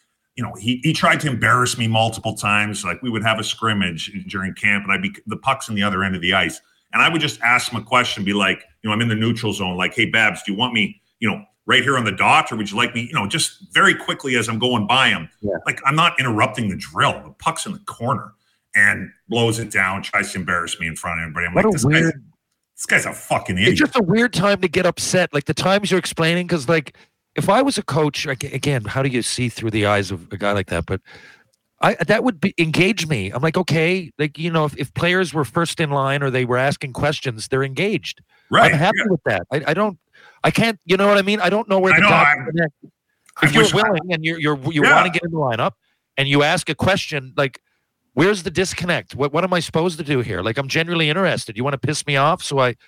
he tried to embarrass me multiple times. Like we would have a scrimmage during camp, and the puck's on the other end of the ice, and I would just ask him a question, be like, I'm in the neutral zone, like, hey, Babs, do you want me, right here on the dot, or would you like me, just very quickly as I'm going by him? Yeah. Like, I'm not interrupting the drill. The puck's in the corner and blows it down, tries to embarrass me in front of everybody. I'm like, this guy's a fucking idiot. It's just a weird time to get upset. Like the times you're explaining, because if I was a coach, again, how do you see through the eyes of a guy like that? But that would engage me. I'm like, okay, if players were first in line or they were asking questions, they're engaged. Right. I'm happy with that. I can't, you know what I mean? I don't know where the dots connect. If you're willing and you want to get in the lineup and you ask a question, like, where's the disconnect? What am I supposed to do here? Like, I'm genuinely interested. You want to piss me off? So I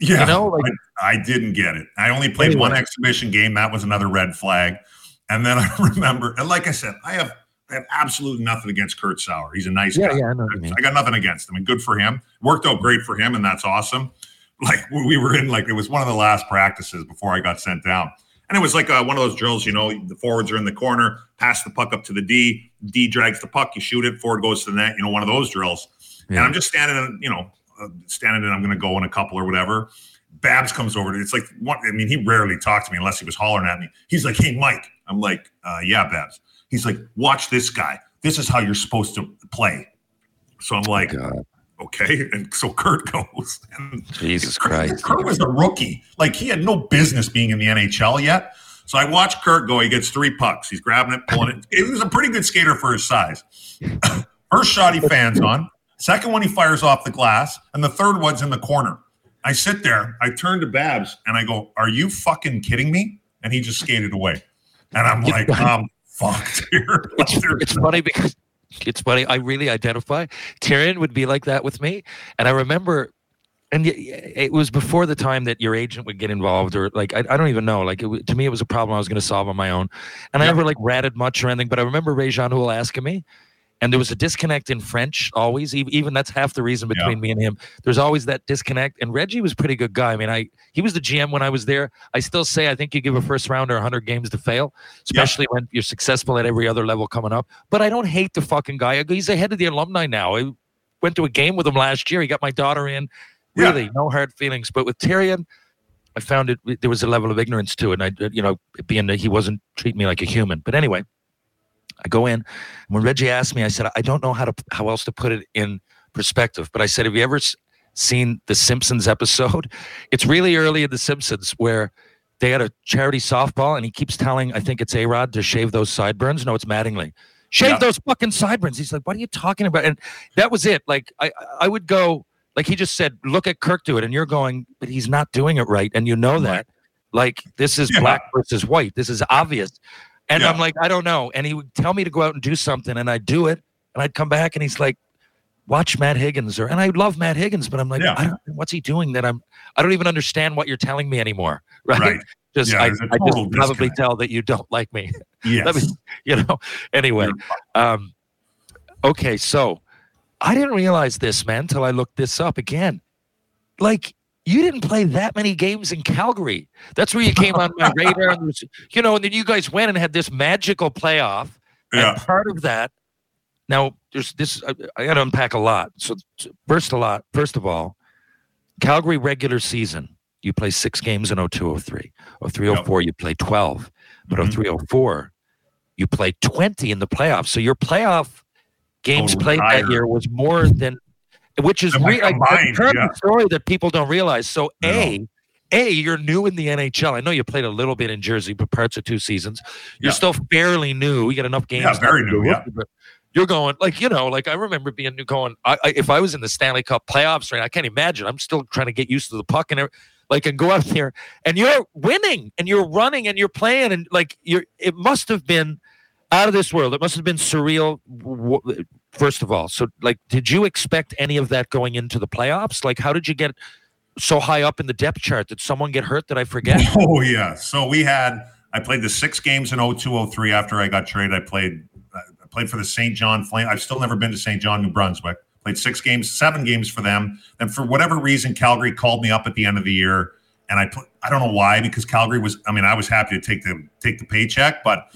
didn't get it. I only played one exhibition game. That was another red flag. And then I remember, and like I said, I have absolutely nothing against Kurt Sauer. He's a nice guy. Yeah, I know what you mean. I got nothing against him. And good for him. Worked out great for him, and that's awesome. Like we were in, it was one of the last practices before I got sent down. And it was like one of those drills, the forwards are in the corner, pass the puck up to the D drags the puck, you shoot it, forward goes to the net, one of those drills. Yeah. And I'm just standing and I'm going to go in a couple or whatever. Babs comes over. It's like, he rarely talked to me unless he was hollering at me. He's like, hey, Mike. I'm like, yeah, Babs. He's like, watch this guy. This is how you're supposed to play. So I'm like, okay. And so Kurt goes. And Jesus Christ. Kurt was a rookie. Like, he had no business being in the NHL yet. So I watched Kurt go. He gets 3 pucks. He's grabbing it, pulling it. He was a pretty good skater for his size. First shot he fans on. Second one he fires off the glass. And the third one's in the corner. I sit there. I turn to Babs and I go, are you fucking kidding me? And he just skated away. And I'm like, I'm fucked here. It's funny because I really identify. Tyrion would be like that with me. And I remember, and it was before the time that your agent would get involved, or I don't even know. To me, it was a problem I was going to solve on my own. And I never ratted much or anything, but I remember Réjean Houle asking me, and there was a disconnect in French always. Even that's half the reason between me and him. There's always that disconnect. And Reggie was a pretty good guy. I mean, he was the GM when I was there. I still say I think you give a first rounder 100 games to fail, especially when you're successful at every other level coming up. But I don't hate the fucking guy. He's ahead of the alumni now. I went to a game with him last year. He got my daughter in. Really, no hard feelings. But with Tyrion, I found there was a level of ignorance to it. And being that he wasn't treating me like a human. But anyway, I go in. And when Reggie asked me, I said, I don't know how else to put it in perspective. But I said, have you ever seen the Simpsons episode? It's really early in the Simpsons where they had a charity softball, and he keeps telling, I think it's A-Rod, to shave those sideburns. No, it's Mattingly. Shave those fucking sideburns. He's like, what are you talking about? And that was it. Like, I would go, like he just said, look at Kirk do it. And you're going, but he's not doing it right. And you know that. Like, this is black versus white. This is obvious. And I'm like, I don't know. And he would tell me to go out and do something, and I'd do it. And I'd come back, and he's like, watch Matt Higgins. And I love Matt Higgins, but I'm like, what's he doing that I don't even understand what you're telling me anymore. Right. I just probably tell that you don't like me. Yes. Anyway. Okay. So I didn't realize this, man, until I looked this up again. Like, you didn't play that many games in Calgary. That's where you came on my radar. And then you guys went and had this magical playoff. Yeah. And part of that, now there's this, I got to unpack a lot. So first of all, Calgary regular season, you play 6 games in 02-03. 03-04, you play 12. But 03-04, you play 20 in the playoffs. So your playoff games played that year was more than, which is really like a story that people don't realize. So you're new in the NHL. I know you played a little bit in Jersey, but parts of 2 seasons. You're still fairly new. You got enough games. Yeah, very new, But you're going, like I remember being new going, if I was in the Stanley Cup playoffs right now, I can't imagine. I'm still trying to get used to the puck and go out there and you're winning and you're running and you're playing and it must have been out of this world. It must have been surreal, first of all. So, did you expect any of that going into the playoffs? Like, how did you get so high up in the depth chart? Did someone get hurt? Did I forget? Oh, yeah. So I played the 6 games in 02-03 after I got traded. I played for the St. John Flame. I've still never been to St. John, New Brunswick. Played 7 games for them. And for whatever reason, Calgary called me up at the end of the year. And I don't know why, because Calgary I was happy to take the paycheck, but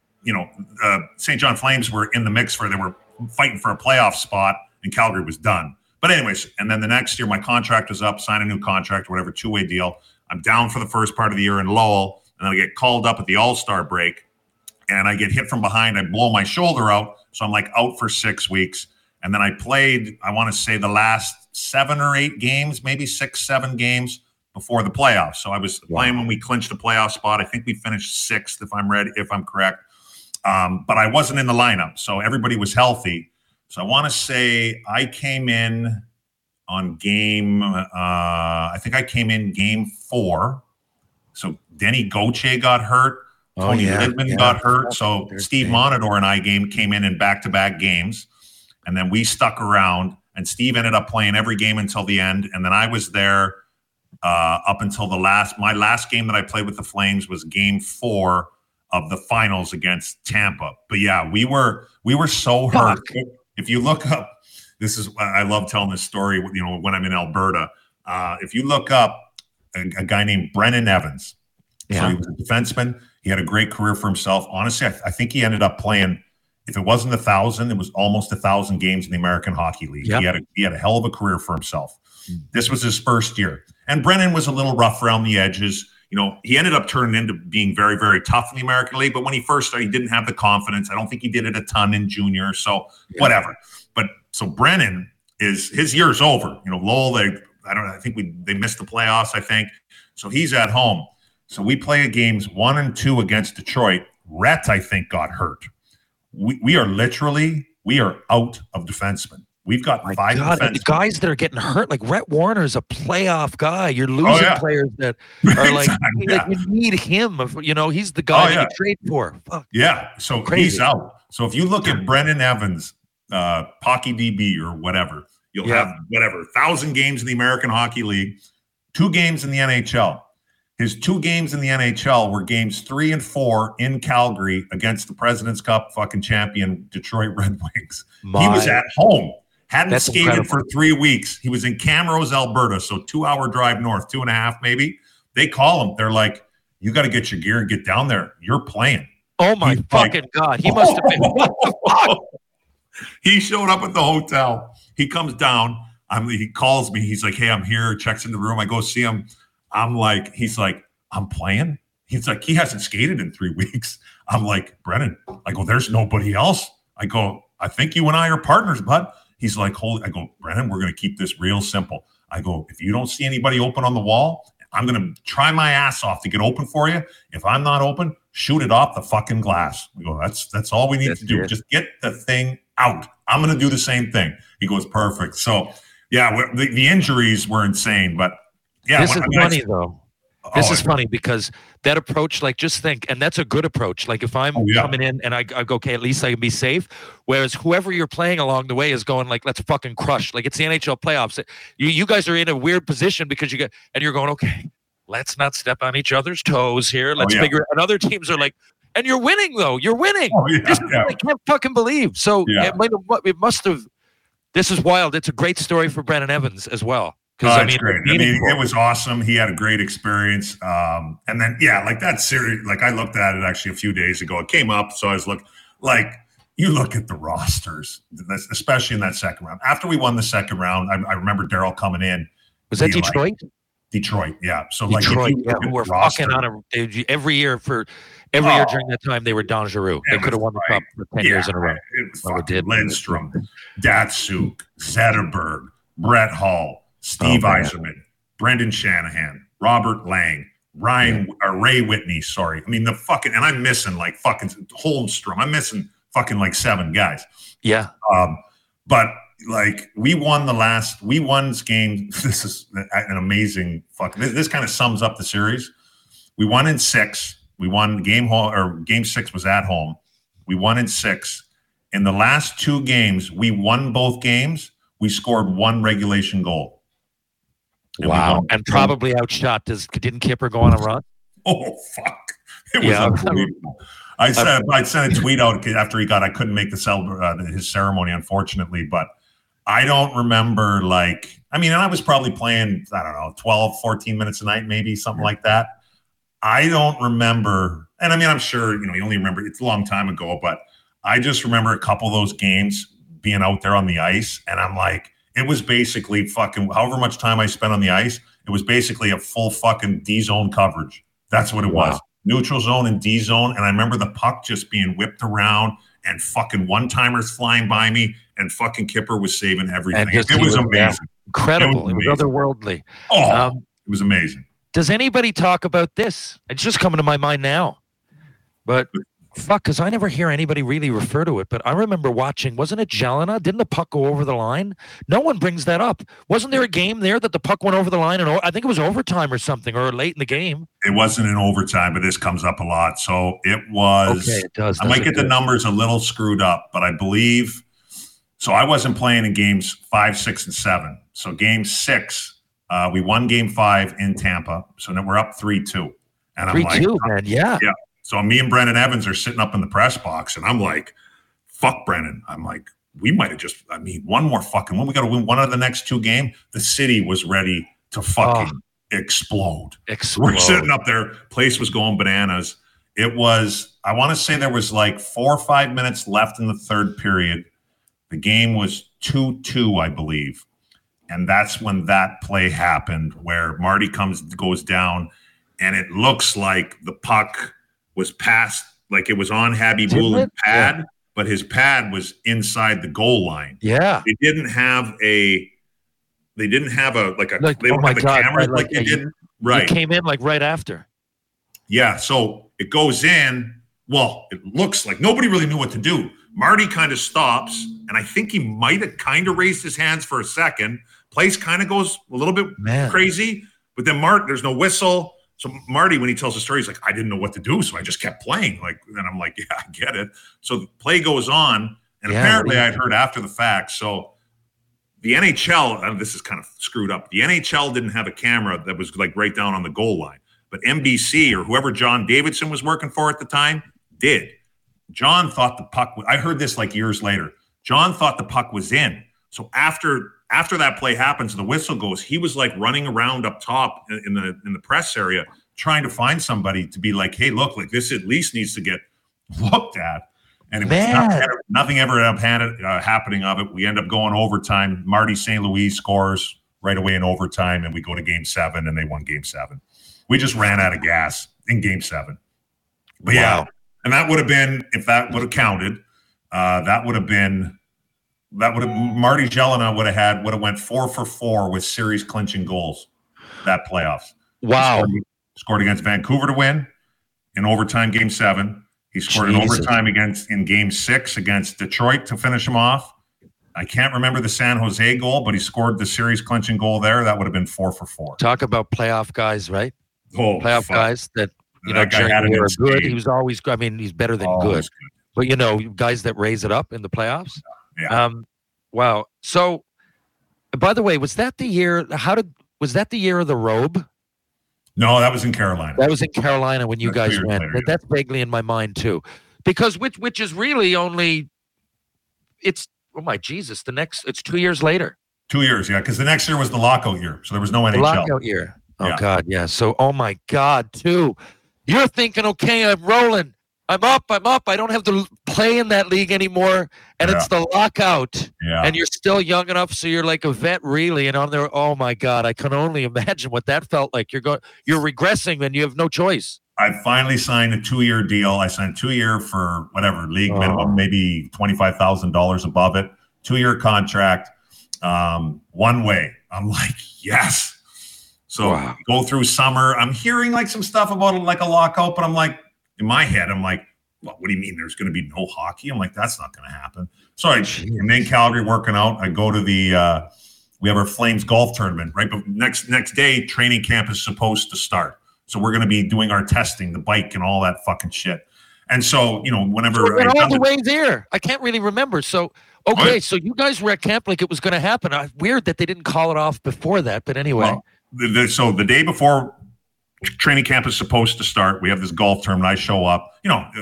St. John Flames were in the mix they were fighting for a playoff spot, and Calgary was done. But anyways, and then the next year my contract was up, sign a new contract, whatever, 2-way deal. I'm down for the first part of the year in Lowell, and then I get called up at the All-Star break, and I get hit from behind. I blow my shoulder out, so I'm out for 6 weeks. And then I played, I want to say, the last 7 or 8 games, maybe 6, 7 games before the playoffs. So I was playing when we clinched the playoff spot. I think we finished 6th, if I'm correct. But I wasn't in the lineup, so everybody was healthy. So I want to say I came in on game 4. So Denny Gauthier got hurt. Tony Lidman got hurt. So Steve Monador and I came in back-to-back games. And then we stuck around, and Steve ended up playing every game until the end. And then I was there up until my last game that I played with the Flames was game 4 of the finals against Tampa. But yeah, we were so hurt. If you look up, I love telling this story, when I'm in Alberta. If you look up a guy named Brennan Evans, so he was a defenseman. He had a great career for himself. Honestly, I think he ended up playing, if it wasn't 1,000, it was almost 1,000 games in the American Hockey League. Yep. He had a hell of a career for himself. This was his first year. And Brennan was a little rough around the edges. He ended up turning into being very, very tough in the American League. But when he first started, he didn't have the confidence. I don't think he did it a ton in junior. So whatever. But so Brennan his year's over. Lowell, I think they missed the playoffs, I think. So he's at home. So we play games 1 and 2 against Detroit. Rhett, I think, got hurt. We are out of defensemen. We've got 5 defensemen. The guys that are getting hurt, like Rhett Warner's a playoff guy. You're losing players that are like you need him. He's the guy that you trade for. Fuck. Yeah, so he's out. So if you look at Brennan Evans, Hockey DB or whatever, you'll have 1,000 games in the American Hockey League, 2 games in the NHL. His 2 games in the NHL were games 3 and 4 in Calgary against the President's Cup fucking champion Detroit Red Wings. He was at home. Hadn't skated for 3 weeks. He was in Camrose, Alberta, so 2-hour drive north, 2.5 maybe. They call him. They're like, you got to get your gear and get down there. You're playing. Oh, my God. He must have been. What the fuck? He showed up at the hotel. He comes down. He calls me. He's like, hey, I'm here. Checks in the room. I go see him. He's like, I'm playing. He's like, he hasn't skated in 3 weeks. I'm like, Brennan, I go, there's nobody else. I go, I think you and I are partners, bud. He's like, holy, I go, Brennan, we're going to keep this real simple. I go, if you don't see anybody open on the wall, I'm going to try my ass off to get open for you. If I'm not open, shoot it off the fucking glass. We go, that's all we need to do. Just get the thing out. I'm going to do the same thing. He goes, perfect. So, yeah, the injuries were insane. But, yeah. This is funny, though. This is funny because that approach, like, just think, and that's a good approach. Like, if I'm coming in and I go, okay, at least I can be safe. Whereas whoever you're playing along the way is going, like, let's fucking crush. Like, it's the NHL playoffs. You guys are in a weird position because you're going, okay, let's not step on each other's toes here. Let's figure it. And other teams are like, and you're winning, though. You're winning. I can't fucking believe. So it must have. This is wild. It's a great story for Brennan Evans as well. It's great. It was awesome. He had a great experience. And then, like that series, like I looked at it actually a few days ago. It came up. So I was you look at the rosters, especially in that second round. After we won the second round, I remember Daryl coming in. Was that Detroit? Detroit, yeah. So Detroit, who were fucking on every year during that time, they were Dangereux. They could have won the cup for 10 years in a row. It did. Lindstrom, Datsuk, Zetterberg, Brett Hull, Steve Yzerman, Brendan Shanahan, Robert Lang, Ray Whitney, sorry. I mean, and I'm missing like fucking Holmstrom. I'm missing fucking like 7 guys. Yeah. But like we won this game. This is an amazing this kind of sums up the series. We won in 6. We won game 6 was at home. We won in 6. In the last 2 games, we won both games. We scored 1 regulation goal. Wow. And probably outshot. Didn't Kipper go on a run? Oh, fuck. It was unbelievable. I sent a tweet out after I couldn't make his ceremony, unfortunately, but I don't remember and I was probably playing, I don't know, 12, 14 minutes a night, maybe something like that. I don't remember. And I'm sure, you only remember it's a long time ago, but I just remember a couple of those games being out there on the ice. And I'm like, it was basically fucking however much time I spent on the ice. It was basically a full fucking D zone coverage. That's what it was. Neutral zone and D zone. And I remember the puck just being whipped around and fucking one-timers flying by me and fucking Kipper was saving everything. It was amazing. Incredible. It was otherworldly. It was amazing. Does anybody talk about this? It's just coming to my mind now. But fuck, because I never hear anybody really refer to it. But I remember watching, wasn't it Jalina? Didn't the puck go over the line? No one brings that up. Wasn't there a game there that the puck went over the line? And I think it was overtime or something, or late in the game. It wasn't in overtime, but this comes up a lot. So it was. Okay, it does. I might get the numbers a little screwed up, but I believe. So I wasn't playing in games 5, 6, and 7. So game 6, we won game 5 in Tampa. So now we're up 3-2. And I'm 3-2, man. Yeah. So me and Brendan Evans are sitting up in the press box, and I'm like, fuck Brendan. I'm like, we might have just, one more fucking one. We got to win one of the next 2 games. The city was ready to fucking explode. We're sitting up there. Place was going bananas. It was, I want to say there was like 4 or 5 minutes left in the third period. The game was 2-2, I believe. And that's when that play happened where Marty goes down, and it looks like the puck was passed, like it was on Habby Boulin's pad, but his pad was inside the goal line. Yeah. They didn't have a they don't have a camera like they did. Right. It came in like right after. Yeah. So it goes in. Well, it looks like nobody really knew what to do. Marty kind of stops, and I think he might have kind of raised his hands for a second. Place kind of goes a little bit crazy, but then there's no whistle. So Marty, when he tells the story, he's like, I didn't know what to do, so I just kept playing. And I'm like, yeah, I get it. So the play goes on, and apparently I'd heard after the fact. So the NHL, this is kind of screwed up. The NHL didn't have a camera that was like right down on the goal line, but NBC or whoever John Davidson was working for at the time did. John thought the puck. I heard this like years later. John thought the puck was in. So after that play happens, the whistle goes. He was like running around up top in the press area, trying to find somebody to be like, "Hey, look, like this at least needs to get looked at." And nothing ever happening of it. We end up going overtime. Marty St. Louis scores right away in overtime, and we go to Game 7, and they won Game 7. We just ran out of gas in Game 7. But yeah, And that would have been, if that would have counted, Marty Gelinas would have went 4 for 4 with series clinching goals that playoffs. Wow. He scored against Vancouver to win in overtime, game 7. He scored in overtime in game 6 against Detroit to finish him off. I can't remember the San Jose goal, but he scored the series clinching goal there. That would have been 4 for 4. Talk about playoff guys, right? Playoff guys that during the were good. He was always. I mean, he's better than good. But guys that raise it up in the playoffs. Yeah. Wow. So, by the way, was that the year? Was that the year of the robe? No, that was in Carolina. That was in Carolina when you guys went. Later, That's vaguely in my mind too, because which is really only. It's my Jesus. It's 2 years later. 2 years, yeah, because the next year was the lockout year, so there was no NHL. The lockout year. Oh God, yeah. So, oh my God, too. You're thinking, okay, I'm rolling. I'm up. I don't have to play in that league anymore. And it's the lockout. Yeah. And you're still young enough, so you're like a vet, really. And on there, oh my God, I can only imagine what that felt like. You're regressing, and you have no choice. I finally signed a 2-year deal. I signed 2-year for whatever league minimum, maybe $25,000 above it. 2-year contract, one way. I'm like, yes. So go through summer. I'm hearing like some stuff about like a lockout, but I'm like, in my head, I'm like, what do you mean there's going to be no hockey? I'm like, that's not going to happen. So I'm in Calgary working out. I go to we have our Flames golf tournament, right? But next day, training camp is supposed to start. So we're going to be doing our testing, the bike and all that fucking shit. And so, whenever all the way there, I can't really remember. So, okay, so you guys were at camp like it was going to happen. Weird that they didn't call it off before that, but anyway. Well, so the day before training camp is supposed to start, we have this golf tournament. I show up,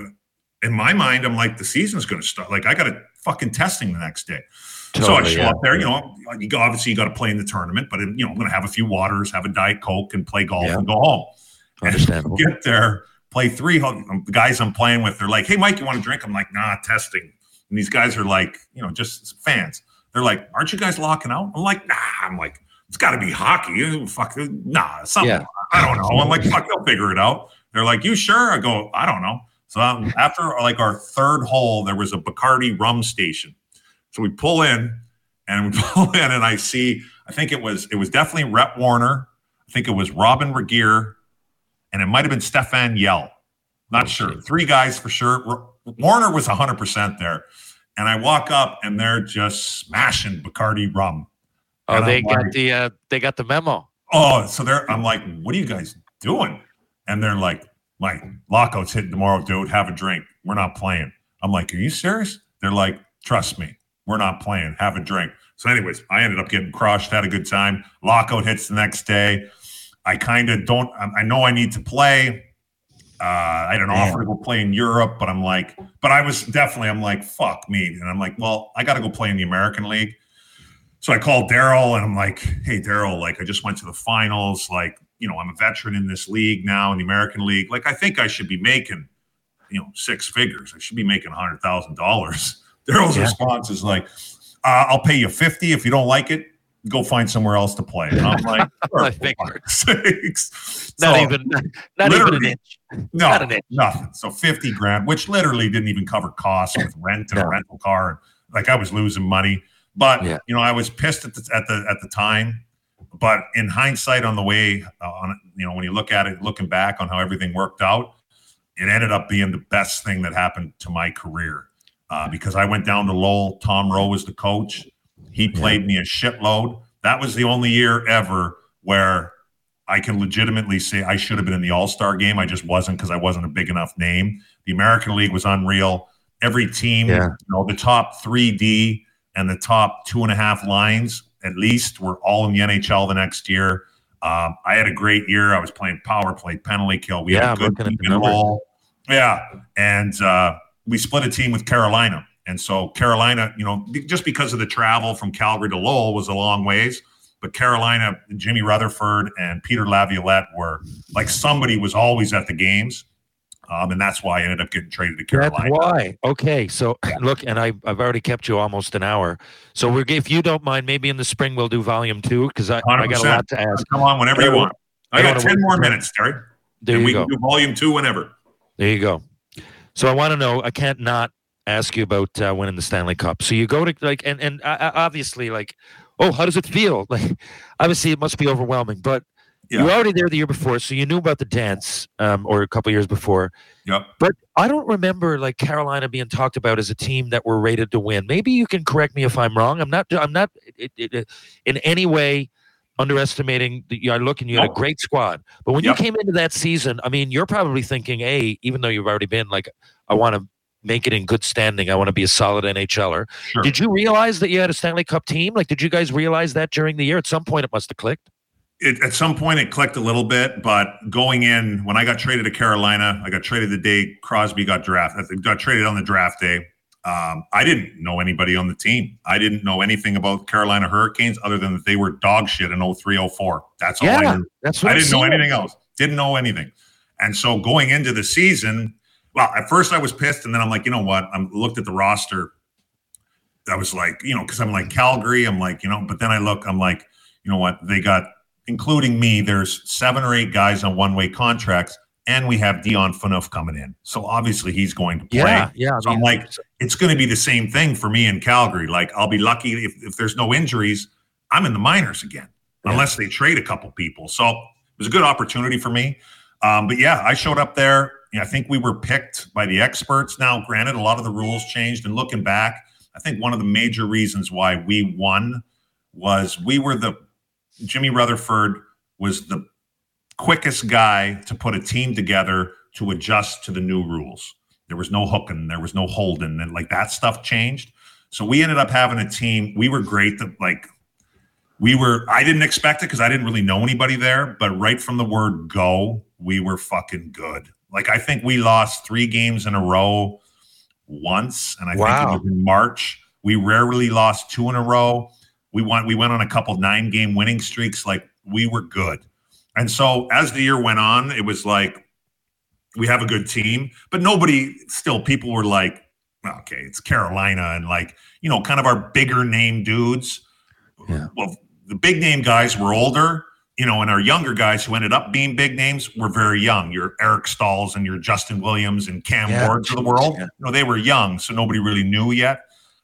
in my mind, I'm like, the season's going to start. Like, I got a fucking testing the next day. Totally, so I show up there, obviously you got to play in the tournament, but I'm going to have a few waters, have a Diet Coke and play golf and go home. Understandable. And get there, play 3. The guys I'm playing with, they're like, hey, Mike, you want a drink? I'm like, nah, testing. And these guys are like, just fans. They're like, aren't you guys locking out? I'm like, nah. I'm like, it's got to be hockey. Fuck, nah, something. Yeah. I don't know. I'm like, fuck, they'll figure it out. They're like, you sure? I go, I don't know. So after like our 3rd hole, there was a Bacardi rum station. So we pull in and I see, I think it was definitely Rhett Warner. I think it was Robin Regeer, and it might have been Stefan Yell. Not sure. 3 guys for sure. Warner was 100% there. And I walk up and they're just smashing Bacardi rum. Oh, they got the memo. Oh, so I'm like, what are you guys doing? And they're like, Mike, lockout's hitting tomorrow, dude. Have a drink. We're not playing. I'm like, are you serious? They're like, trust me, we're not playing. Have a drink. So anyways, I ended up getting crushed, had a good time. Lockout hits the next day. I kind of don't, I know I need to play. I had an offer to go play in Europe, but I'm like, I'm like, fuck me. And I'm like, well, I got to go play in the American League. So I called Daryl and I'm like, hey, Daryl, like I just went to the finals. Like, I'm a veteran in this league now, in the American League. Like, I think I should be making, 6 figures. I should be making $100,000. Daryl's response is like, I'll pay you 50. If you don't like it, go find somewhere else to play. And I'm like, for fuck's sakes. Not even an inch. No, not an inch. Nothing. So $50,000, which literally didn't even cover costs with rent and a rental car. Like I was losing money. But I was pissed at the time. But in hindsight, on the way, when you look at it, looking back on how everything worked out, it ended up being the best thing that happened to my career because I went down to Lowell. Tom Rowe was the coach. He played me a shitload. That was the only year ever where I can legitimately say I should have been in the All-Star game. I just wasn't because I wasn't a big enough name. The American League was unreal. Every team, the top 3D and the top 2.5 lines at least were all in the NHL the next year. I had a great year. I was playing power play, penalty kill. We had a good team in Lowell. Yeah, and we split a team with Carolina. And so Carolina, just because of the travel from Calgary to Lowell was a long ways, but Carolina, Jimmy Rutherford and Peter Laviolette were like somebody was always at the games. And that's why I ended up getting traded to Carolina. That's why. Okay. So look, and I've already kept you almost an hour. So if you don't mind, maybe in the spring we'll do volume 2 because I got a lot to ask. Come on, whenever you want. I got 10 more minutes, Terry. There you go. We can do volume 2 whenever. There you go. So I want to know. I can't not ask you about winning the Stanley Cup. So you go to and obviously oh, how does it feel? Like, obviously it must be overwhelming, but you were already there the year before, so you knew about the dance, or a couple years before. Yep. But I don't remember Carolina being talked about as a team that were rated to win. Maybe you can correct me if I'm wrong. I'm not in any way underestimating the. I look and you had a great squad, but when you came into that season, I mean, you're probably thinking, hey, even though you've already been I want to make it in good standing. I want to be a solid NHLer. Sure. Did you realize that you had a Stanley Cup team? Did you guys realize that during the year? At some point, it must have clicked. At some point, it clicked a little bit, but going in, when I got traded to Carolina, I got traded the day Crosby got drafted. Got traded on the draft day. I didn't know anybody on the team. I didn't know anything about Carolina Hurricanes other than that they were dog shit in 03-04. That's all I knew. That's what I didn't know anything else. Didn't know anything. And so going into the season, well, at first I was pissed, and then I'm like, you know what? I looked at the roster. I was like, because I'm like Calgary. I'm like, but then I look, I'm like, you know what? They got, including me, there's 7 or 8 guys on one-way contracts, and we have Dion Phaneuf coming in. So obviously he's going to play. Yeah. So I'm like, it's going to be the same thing for me in Calgary. I'll be lucky if there's no injuries, I'm in the minors again, unless they trade a couple people. So it was a good opportunity for me. But yeah, I showed up there. I think we were picked by the experts. Now, granted, a lot of the rules changed, and looking back, I think one of the major reasons why we won was Jimmy Rutherford was the quickest guy to put a team together to adjust to the new rules. There was no hooking, there was no holding, and that stuff changed. So we ended up having a team. We were great. I didn't expect it because I didn't really know anybody there, but right from the word go, we were fucking good. I think we lost 3 games in a row once, and I think it was in March. We rarely lost 2 in a row. We went on a couple 9-game winning streaks. We were good. And so as the year went on, it was we have a good team, but people were like, okay, it's Carolina. And kind of our bigger name dudes. Yeah. Well, the big name guys were older, and our younger guys who ended up being big names were very young. Your Eric Stahls and your Justin Williams and Cam Wards of the world. Yeah. They were young, so nobody really knew yet.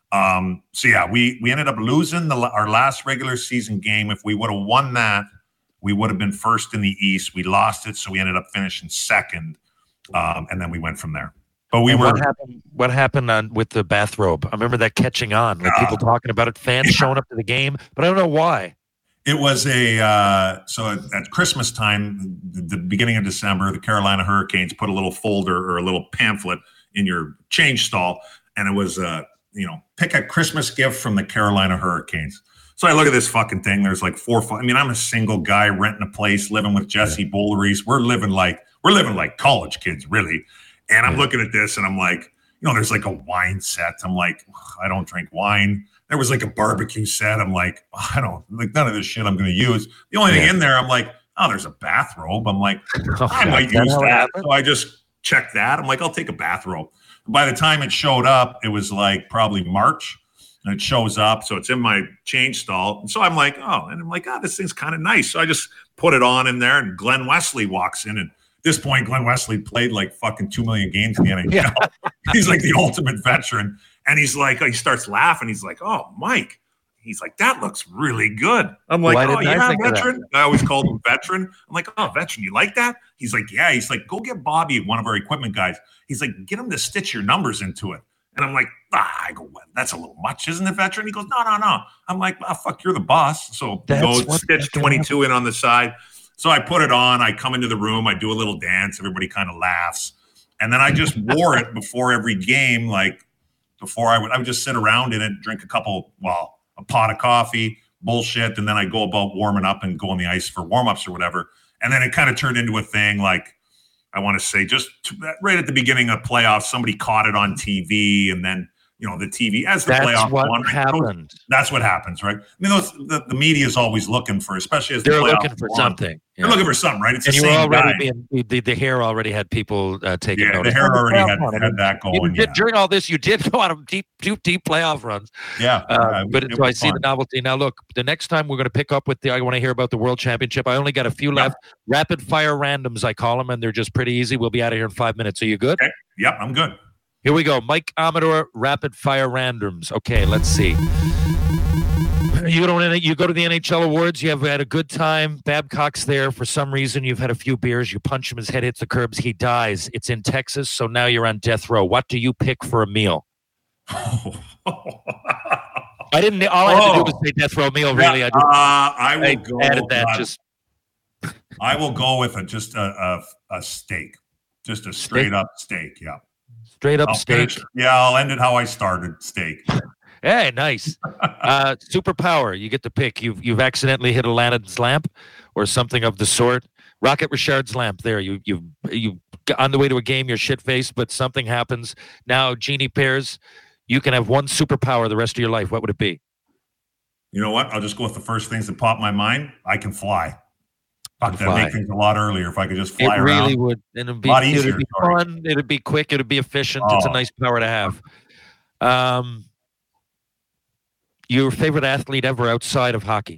We ended up losing our last regular season game. If we would have won that, we would have been first in the East. We lost it, so we ended up finishing second, and then we went from there. But What happened with the bathrobe? I remember that catching on, people talking about it, fans showing up to the game, but I don't know why. It was so at Christmas time, the beginning of December, the Carolina Hurricanes put a little folder or a little pamphlet in your change stall, and it was pick a Christmas gift from the Carolina Hurricanes. So I look at this fucking thing. There's 4 or 5. I mean, I'm a single guy renting a place, living with Jesse Boulerice. We're living like college kids, really. And I'm looking at this, and I'm like, there's a wine set. I'm like, I don't drink wine. There was a barbecue set. I'm like, I don't none of this shit I'm going to use. The only thing in there, I'm like, oh, there's a bathrobe. I'm like, I might use that. So I just checked that. I'm like, I'll take a bathrobe. By the time it showed up, it was probably March, and it shows up. So it's in my change stall. And so I'm like, this thing's kind of nice. So I just put it on in there, and Glenn Wesley walks in. And at this point, Glenn Wesley played fucking 2 million games in the NHL. Yeah. He's the ultimate veteran. And he's he starts laughing. He's like, oh, Mike. He's like, that looks really good. I'm like, oh, yeah, veteran. I always called him veteran. I'm like, oh, veteran, you like that? He's like, yeah. He's like, go get Bobby, one of our equipment guys. He's like, get him to stitch your numbers into it. And I'm like, I go, well, that's a little much, isn't it, veteran? He goes, no. I'm like, oh, fuck, you're the boss. So go stitch 22 in on the side. So I put it on. I come into the room. I do a little dance. Everybody kind of laughs. And then I just wore it before every game. Before I would just sit around in it, drink a pot of coffee, bullshit. And then I go about warming up and go on the ice for warm-ups or whatever. And then it kind of turned into a thing. I want to say right at the beginning of playoffs, somebody caught it on TV. And then, the TV as the That's playoff what won. happened. That's what happens, right? I mean, the media is always looking for, especially as They're the playoffs looking for won. something. They're looking for something, right? It's and the you were same already guy. the hair already had people taking notice. The hair already had Playoff that going. During all this, you did go on a deep playoff runs. Yeah. So I see the novelty. Now, look, the next time we're going to pick up with I want to hear about the World Championship. I only got a few left. Rapid fire randoms, I call them, and they're just pretty easy. We'll be out of here in 5 minutes. Are you good? Okay. Yep, I'm good. Here we go. Mike Amador, rapid fire randoms. Okay, let's see. You go to the NHL awards. You have had a good time. Babcock's there for some reason. You've had a few beers. You punch him. His head hits the curbs. He dies. It's in Texas, so now you're on death row. What do you pick for a meal? I had to do was say death row meal. Really, I will go with a steak, just a straight up steak. Yeah, straight up steak. I'll end it how I started. Steak. Hey, nice. Superpower. You get to pick. You've accidentally hit Aladdin's lamp or something of the sort. Rocket Richard's lamp. There. You on the way to a game. You're shit faced, but something happens. Now genie pairs. You can have one superpower the rest of your life. What would it be? You know what? I'll just go with the first things that pop in my mind. I can fly. That'd make things a lot earlier if I could just fly around. It really would. And it'd be, a lot easier. It'd be fun. It'd be quick. It'd be efficient. It's a nice power to have. Your favorite athlete ever outside of hockey?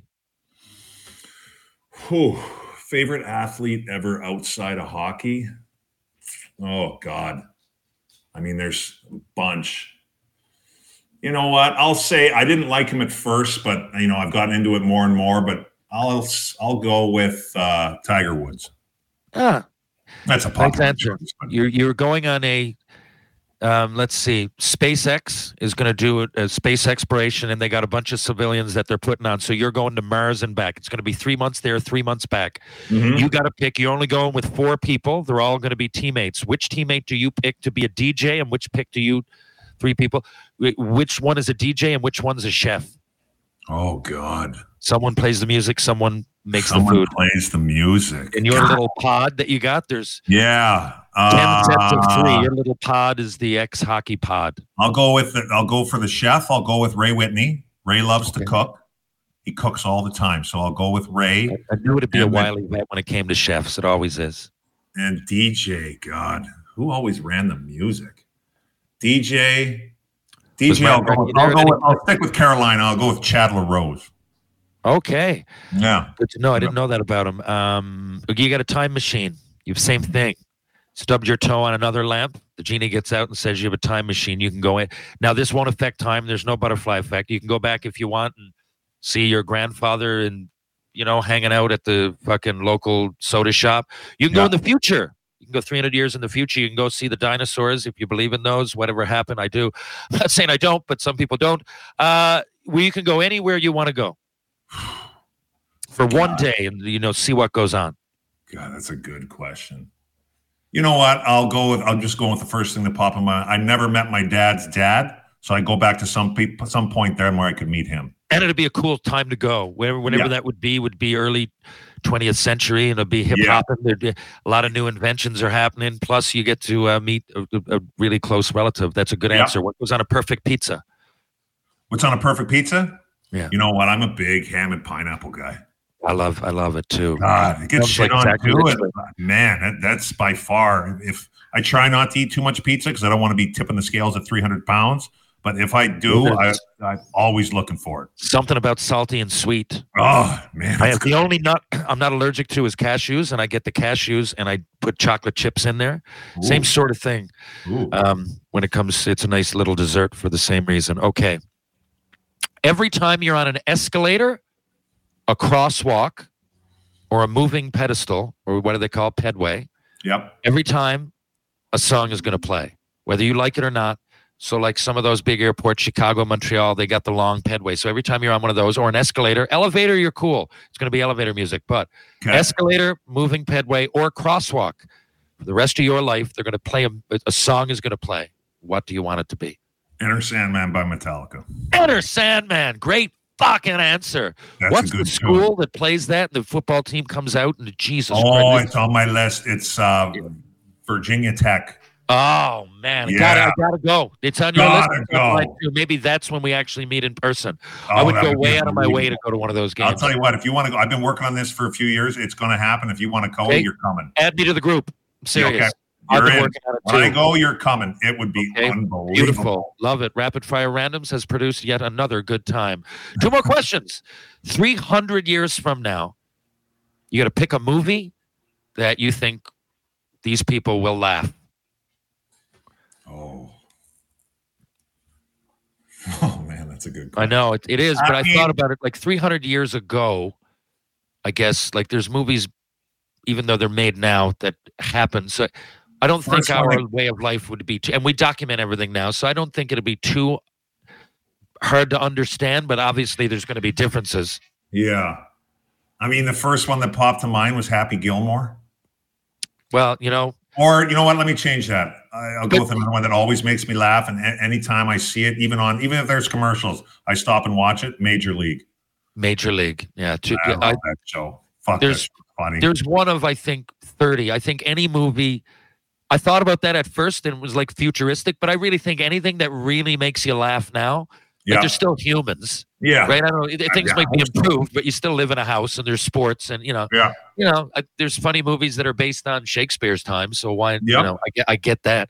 Favorite athlete ever outside of hockey? Oh, God. I mean, there's a bunch. You know what? I'll say I didn't like him at first, but, I've gotten into it more and more, but I'll go with Tiger Woods. That's a popular answer. You're going on a let's see. SpaceX is going to do a space exploration, and they got a bunch of civilians that they're putting on. So you're going to Mars and back. It's going to be 3 months there, 3 months back. Mm-hmm. You got to pick. You're only going with 4 people. They're all going to be teammates. Which teammate do you pick to be a DJ, and which pick do you? 3 people. Which one is a DJ, and which one's a chef? Oh, God. Someone plays the music. Someone makes the food. Plays the music. In your little pod that you got, there's 10 sets of 3. Your little pod is the ex-hockey pod. I'll go for the chef. I'll go with Ray Whitney. Ray loves to cook. He cooks all the time, so I'll go with Ray. I knew it'd be a wily vet when it came to chefs. It always is. And DJ, God, who always ran the music? DJ. I'll stick with Carolina. I'll go with Chad LaRose. Okay. Yeah. Good to know. I didn't know that about him. You got a time machine. You have same thing. Stubbed your toe on another lamp. The genie gets out and says you have a time machine. You can go in. Now, this won't affect time. There's no butterfly effect. You can go back if you want and see your grandfather and, hanging out at the fucking local soda shop. You can go in the future. You can go 300 years in the future. You can go see the dinosaurs if you believe in those. Whatever happened, I do. I'm not saying I don't, but some people don't. You can go anywhere you want to go for one day and, see what goes on. God, that's a good question. You know what? I'll just go with the first thing that popped in my mind. I never met my dad's dad, so I go back to some point there where I could meet him. And it'd be a cool time to go. Whenever that would be early 20th century, and it'd be hip hop. There'd be a lot of new inventions are happening. Plus, you get to meet a really close relative. That's a good answer. What goes on a perfect pizza? What's on a perfect pizza? Yeah. You know what? I'm a big ham and pineapple guy. I love it too. God, it gets shit on too. Man, that's by far. If I try not to eat too much pizza because I don't want to be tipping the scales at 300 pounds. But if I do, I'm always looking for it. Something about salty and sweet. Oh, man. The only nut I'm not allergic to is cashews, and I get the cashews and I put chocolate chips in there. Ooh. Same sort of thing. When it comes, it's a nice little dessert for the same reason. Okay. Every time you're on an escalator, a crosswalk, or a moving pedestal, or what do they call it? Pedway. Yep. Every time a song is going to play, whether you like it or not. So like some of those big airports, Chicago, Montreal, they got the long pedway. So every time you're on one of those or an escalator, elevator, you're cool. It's going to be elevator music. But escalator, moving pedway, or crosswalk, for the rest of your life, they're going to play a song is going to play. What do you want it to be? Enter Sandman by Metallica. Enter Sandman. Great fucking answer. What's the school that plays that and the football team comes out and Jesus Christ. It's on my list. It's Virginia Tech. Oh man, Yeah. I gotta go. It's on your Gotta list. go. Maybe that's when we actually meet in person. Oh, I would that go would be way out of my way to unbelievable. go to one of those games. I'll tell you what, if you want to go, I've been working on this for a few years. It's going to happen. If you want to go, Okay. you're coming. Add me to the group. I'm serious. Okay. I've You're been in. working on it When I too. go, you're coming. It would be Okay. unbelievable. Beautiful. Love it. Rapid Fire Randoms has produced yet another good time. 2 more questions. 300 years from now, you got to pick a movie that you think these people will laugh. Oh man, that's a good question. I know it is, but I mean- thought about it like 300 years ago. I guess like there's movies, even though they're made now, that happen. So I don't think First one our that- way of life would be, and we document everything now. So I don't think it'd be too hard to understand. But obviously, there's going to be differences. Yeah. I mean, the first one that popped to mind was Happy Gilmore. Well, you know, Or, you know what? Let me change that. I'll go Good. with another one that always makes me laugh. And anytime I see it, even if there's commercials, I stop and watch it. Major League. Major League. Yeah, I love that show. Fuck, There's- that's funny. there's one of I think 30. I think any movie. I thought about that at first and it was like futuristic, but I really think anything that really makes you laugh now, like Yeah. they're still humans. Yeah. Right, I don't know. Things Yeah, might be I hope so. improved, but you still live in a house, and there's sports, and Yeah. there's funny movies that are based on Shakespeare's time. So why, Yep. I get that.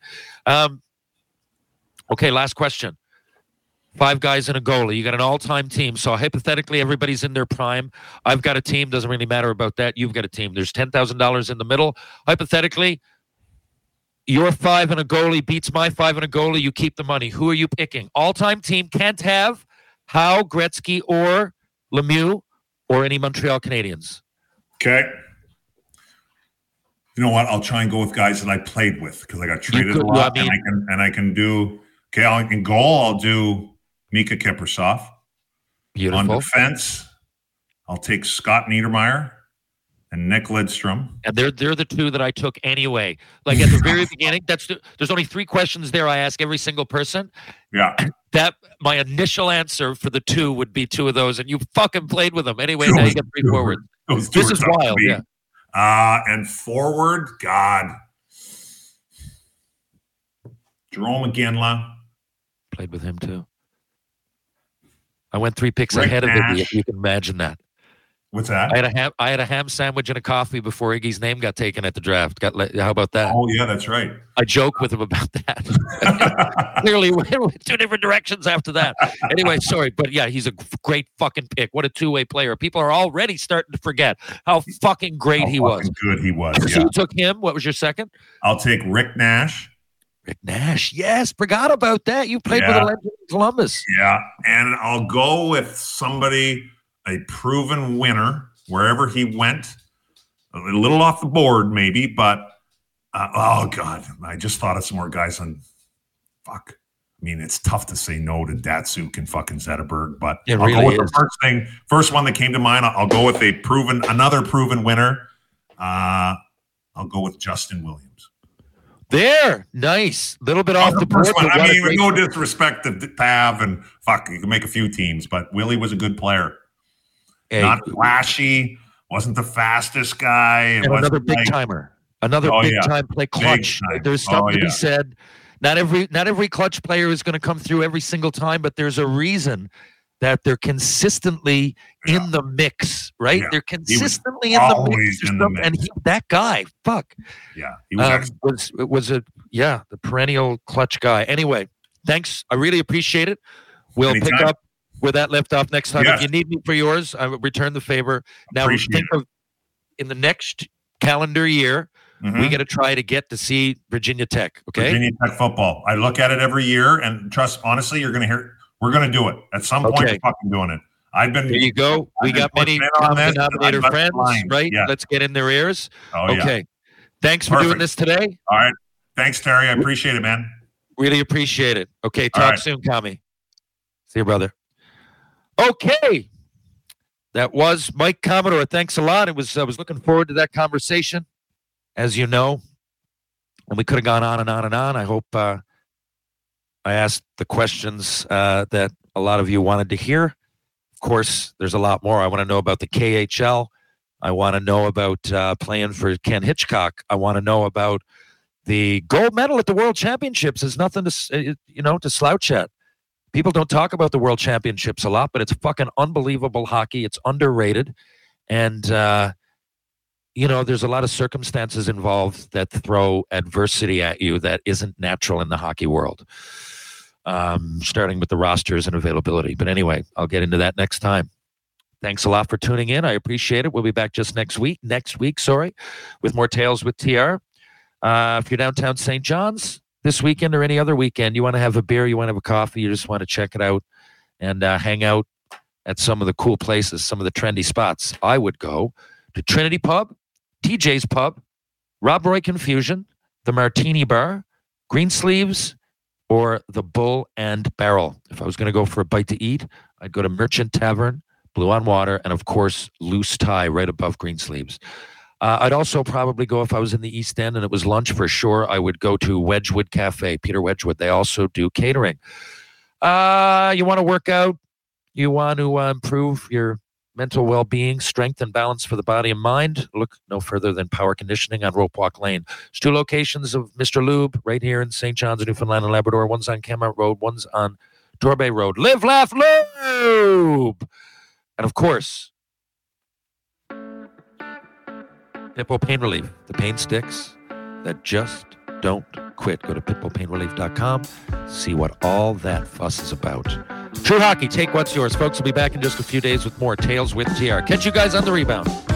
Okay, last question. 5 guys and a goalie. You got an all-time team. So hypothetically, everybody's in their prime. I've got a team. Doesn't really matter about that. You've got a team. There's $10,000 in the middle. Hypothetically, your 5 and a goalie beats my 5 and a goalie. You keep the money. Who are you picking? All-time team can't have Howe, Gretzky, or Lemieux, or any Montreal Canadiens. Okay. You know what? I'll try and go with guys that I played with because I got traded could- a lot, well, I mean- and I can do. Okay, in goal, I'll do Mika Kiprusoff. On Beautiful. defense, I'll take Scott Niedermayer and Nick Lidstrom. And they're the 2 that I took anyway. Like at the very beginning, there's only 3 questions there I ask every single person. Yeah. That my initial answer for the 2 would be 2 of those, and you fucking played with them anyway. Now you get 3 forward. Those two This are is tough to wild. beat. Yeah. And forward, God. Jerome McGinley. Played with him too. I went 3 picks Rick ahead of Iggy, Nash. if you can imagine that. What's that? I had a ham sandwich and a coffee before Iggy's name got taken at the draft. How about that? Oh, yeah, that's right. I joke with him about that. Clearly, we went 2 different directions after that. Anyway, sorry, but yeah, he's a great fucking pick. What a 2-way player. People are already starting to forget how fucking great How he was. fucking good he was. So Yeah. you took him. What was your second? I'll take Rick Nash. Rick Nash. Yes, forgot about that. You played with Yeah. a legend in Columbus. Yeah. And I'll go with somebody, a proven winner, wherever he went. A little off the board, maybe, but oh, God. I just thought of some more guys on. Fuck. I mean, it's tough to say no to Datsuk and fucking Zetterberg, but It I'll really go with is. the first one that came to mind. I'll go with another proven winner. I'll go with Justin Williams. There. Nice. Little bit off the board. First one. but I what a mean, great- no disrespect to Pav and fuck, you can make a few teams, but Willie was a good player. Hey, Not flashy, wasn't the fastest guy. and another big timer. Another Oh, big yeah. time play clutch. time. There's something Oh, to be yeah. said. Not every clutch player is going to come through every single time, but there's a reason that they're consistently in the mix, right? Yeah. They're consistently in the always mix. There's in the some- And mix. that guy, fuck, Yeah, he was excellent. was the perennial clutch guy. Anyway, thanks. I really appreciate it. We'll pick Anytime. up where that left off next time. Yes. If you need me for yours, I will return the favor. Now Appreciate think of in the next calendar year, Mhm. we got to try to get to see Virginia Tech. Okay. Virginia Tech football. I look at it every year, and trust, honestly, you're going to hear. We're going to do it at some point. Okay. We're fucking doing it. I've been. There you go. We I've been got many pushing in on common this, denominator I'm not friends, lying. right? Yeah. Let's get in their ears. Oh, yeah. Okay. Thanks for doing Perfect. this today. All right. Thanks, Terry. I appreciate it, man. Really appreciate it. Okay. All Talk right. soon, Kami. See you, brother. Okay. That was Mike Commodore. Thanks a lot. I was looking forward to that conversation, as you know. And we could have gone on and on and on. I hope I asked the questions that a lot of you wanted to hear. Of course, there's a lot more. I want to know about the KHL. I want to know about playing for Ken Hitchcock. I want to know about The gold medal at the World Championships is nothing to slouch at. People don't talk about the World Championships a lot, but it's fucking unbelievable hockey. It's underrated. And, there's a lot of circumstances involved that throw adversity at you that isn't natural in the hockey world, starting with the rosters and availability. But anyway, I'll get into that next time. Thanks a lot for tuning in. I appreciate it. We'll be back just next week, with more Tales with TR. If you're downtown St. John's this weekend or any other weekend, you want to have a beer, you want to have a coffee, you just want to check it out and hang out at some of the cool places, some of the trendy spots, I would go to Trinity Pub, TJ's Pub, Rob Roy Confusion, the Martini Bar, Greensleeves, or the Bull and Barrel. If I was going to go for a bite to eat, I'd go to Merchant Tavern, Blue on Water, and of course, Loose Tie right above Greensleeves. I'd also probably go, if I was in the East End and it was lunch for sure, I would go to Wedgwood Cafe, Peter Wedgwood. They also do catering. You want to work out, you want to improve your mental well-being, strength and balance for the body and mind, look no further than Power Conditioning on Rope Walk Lane. There's 2 locations of Mr. Lube right here in St. John's, Newfoundland and Labrador. One's on Kemart Road, one's on Torbay Road. Live, laugh, lube! And of course, Pitbull Pain Relief, the pain sticks that just don't quit. Go to pitbullpainrelief.com, see what all that fuss is about. True Hockey, take what's yours. Folks, will be back in just a few days with more Tales with TR. Catch you guys on the rebound.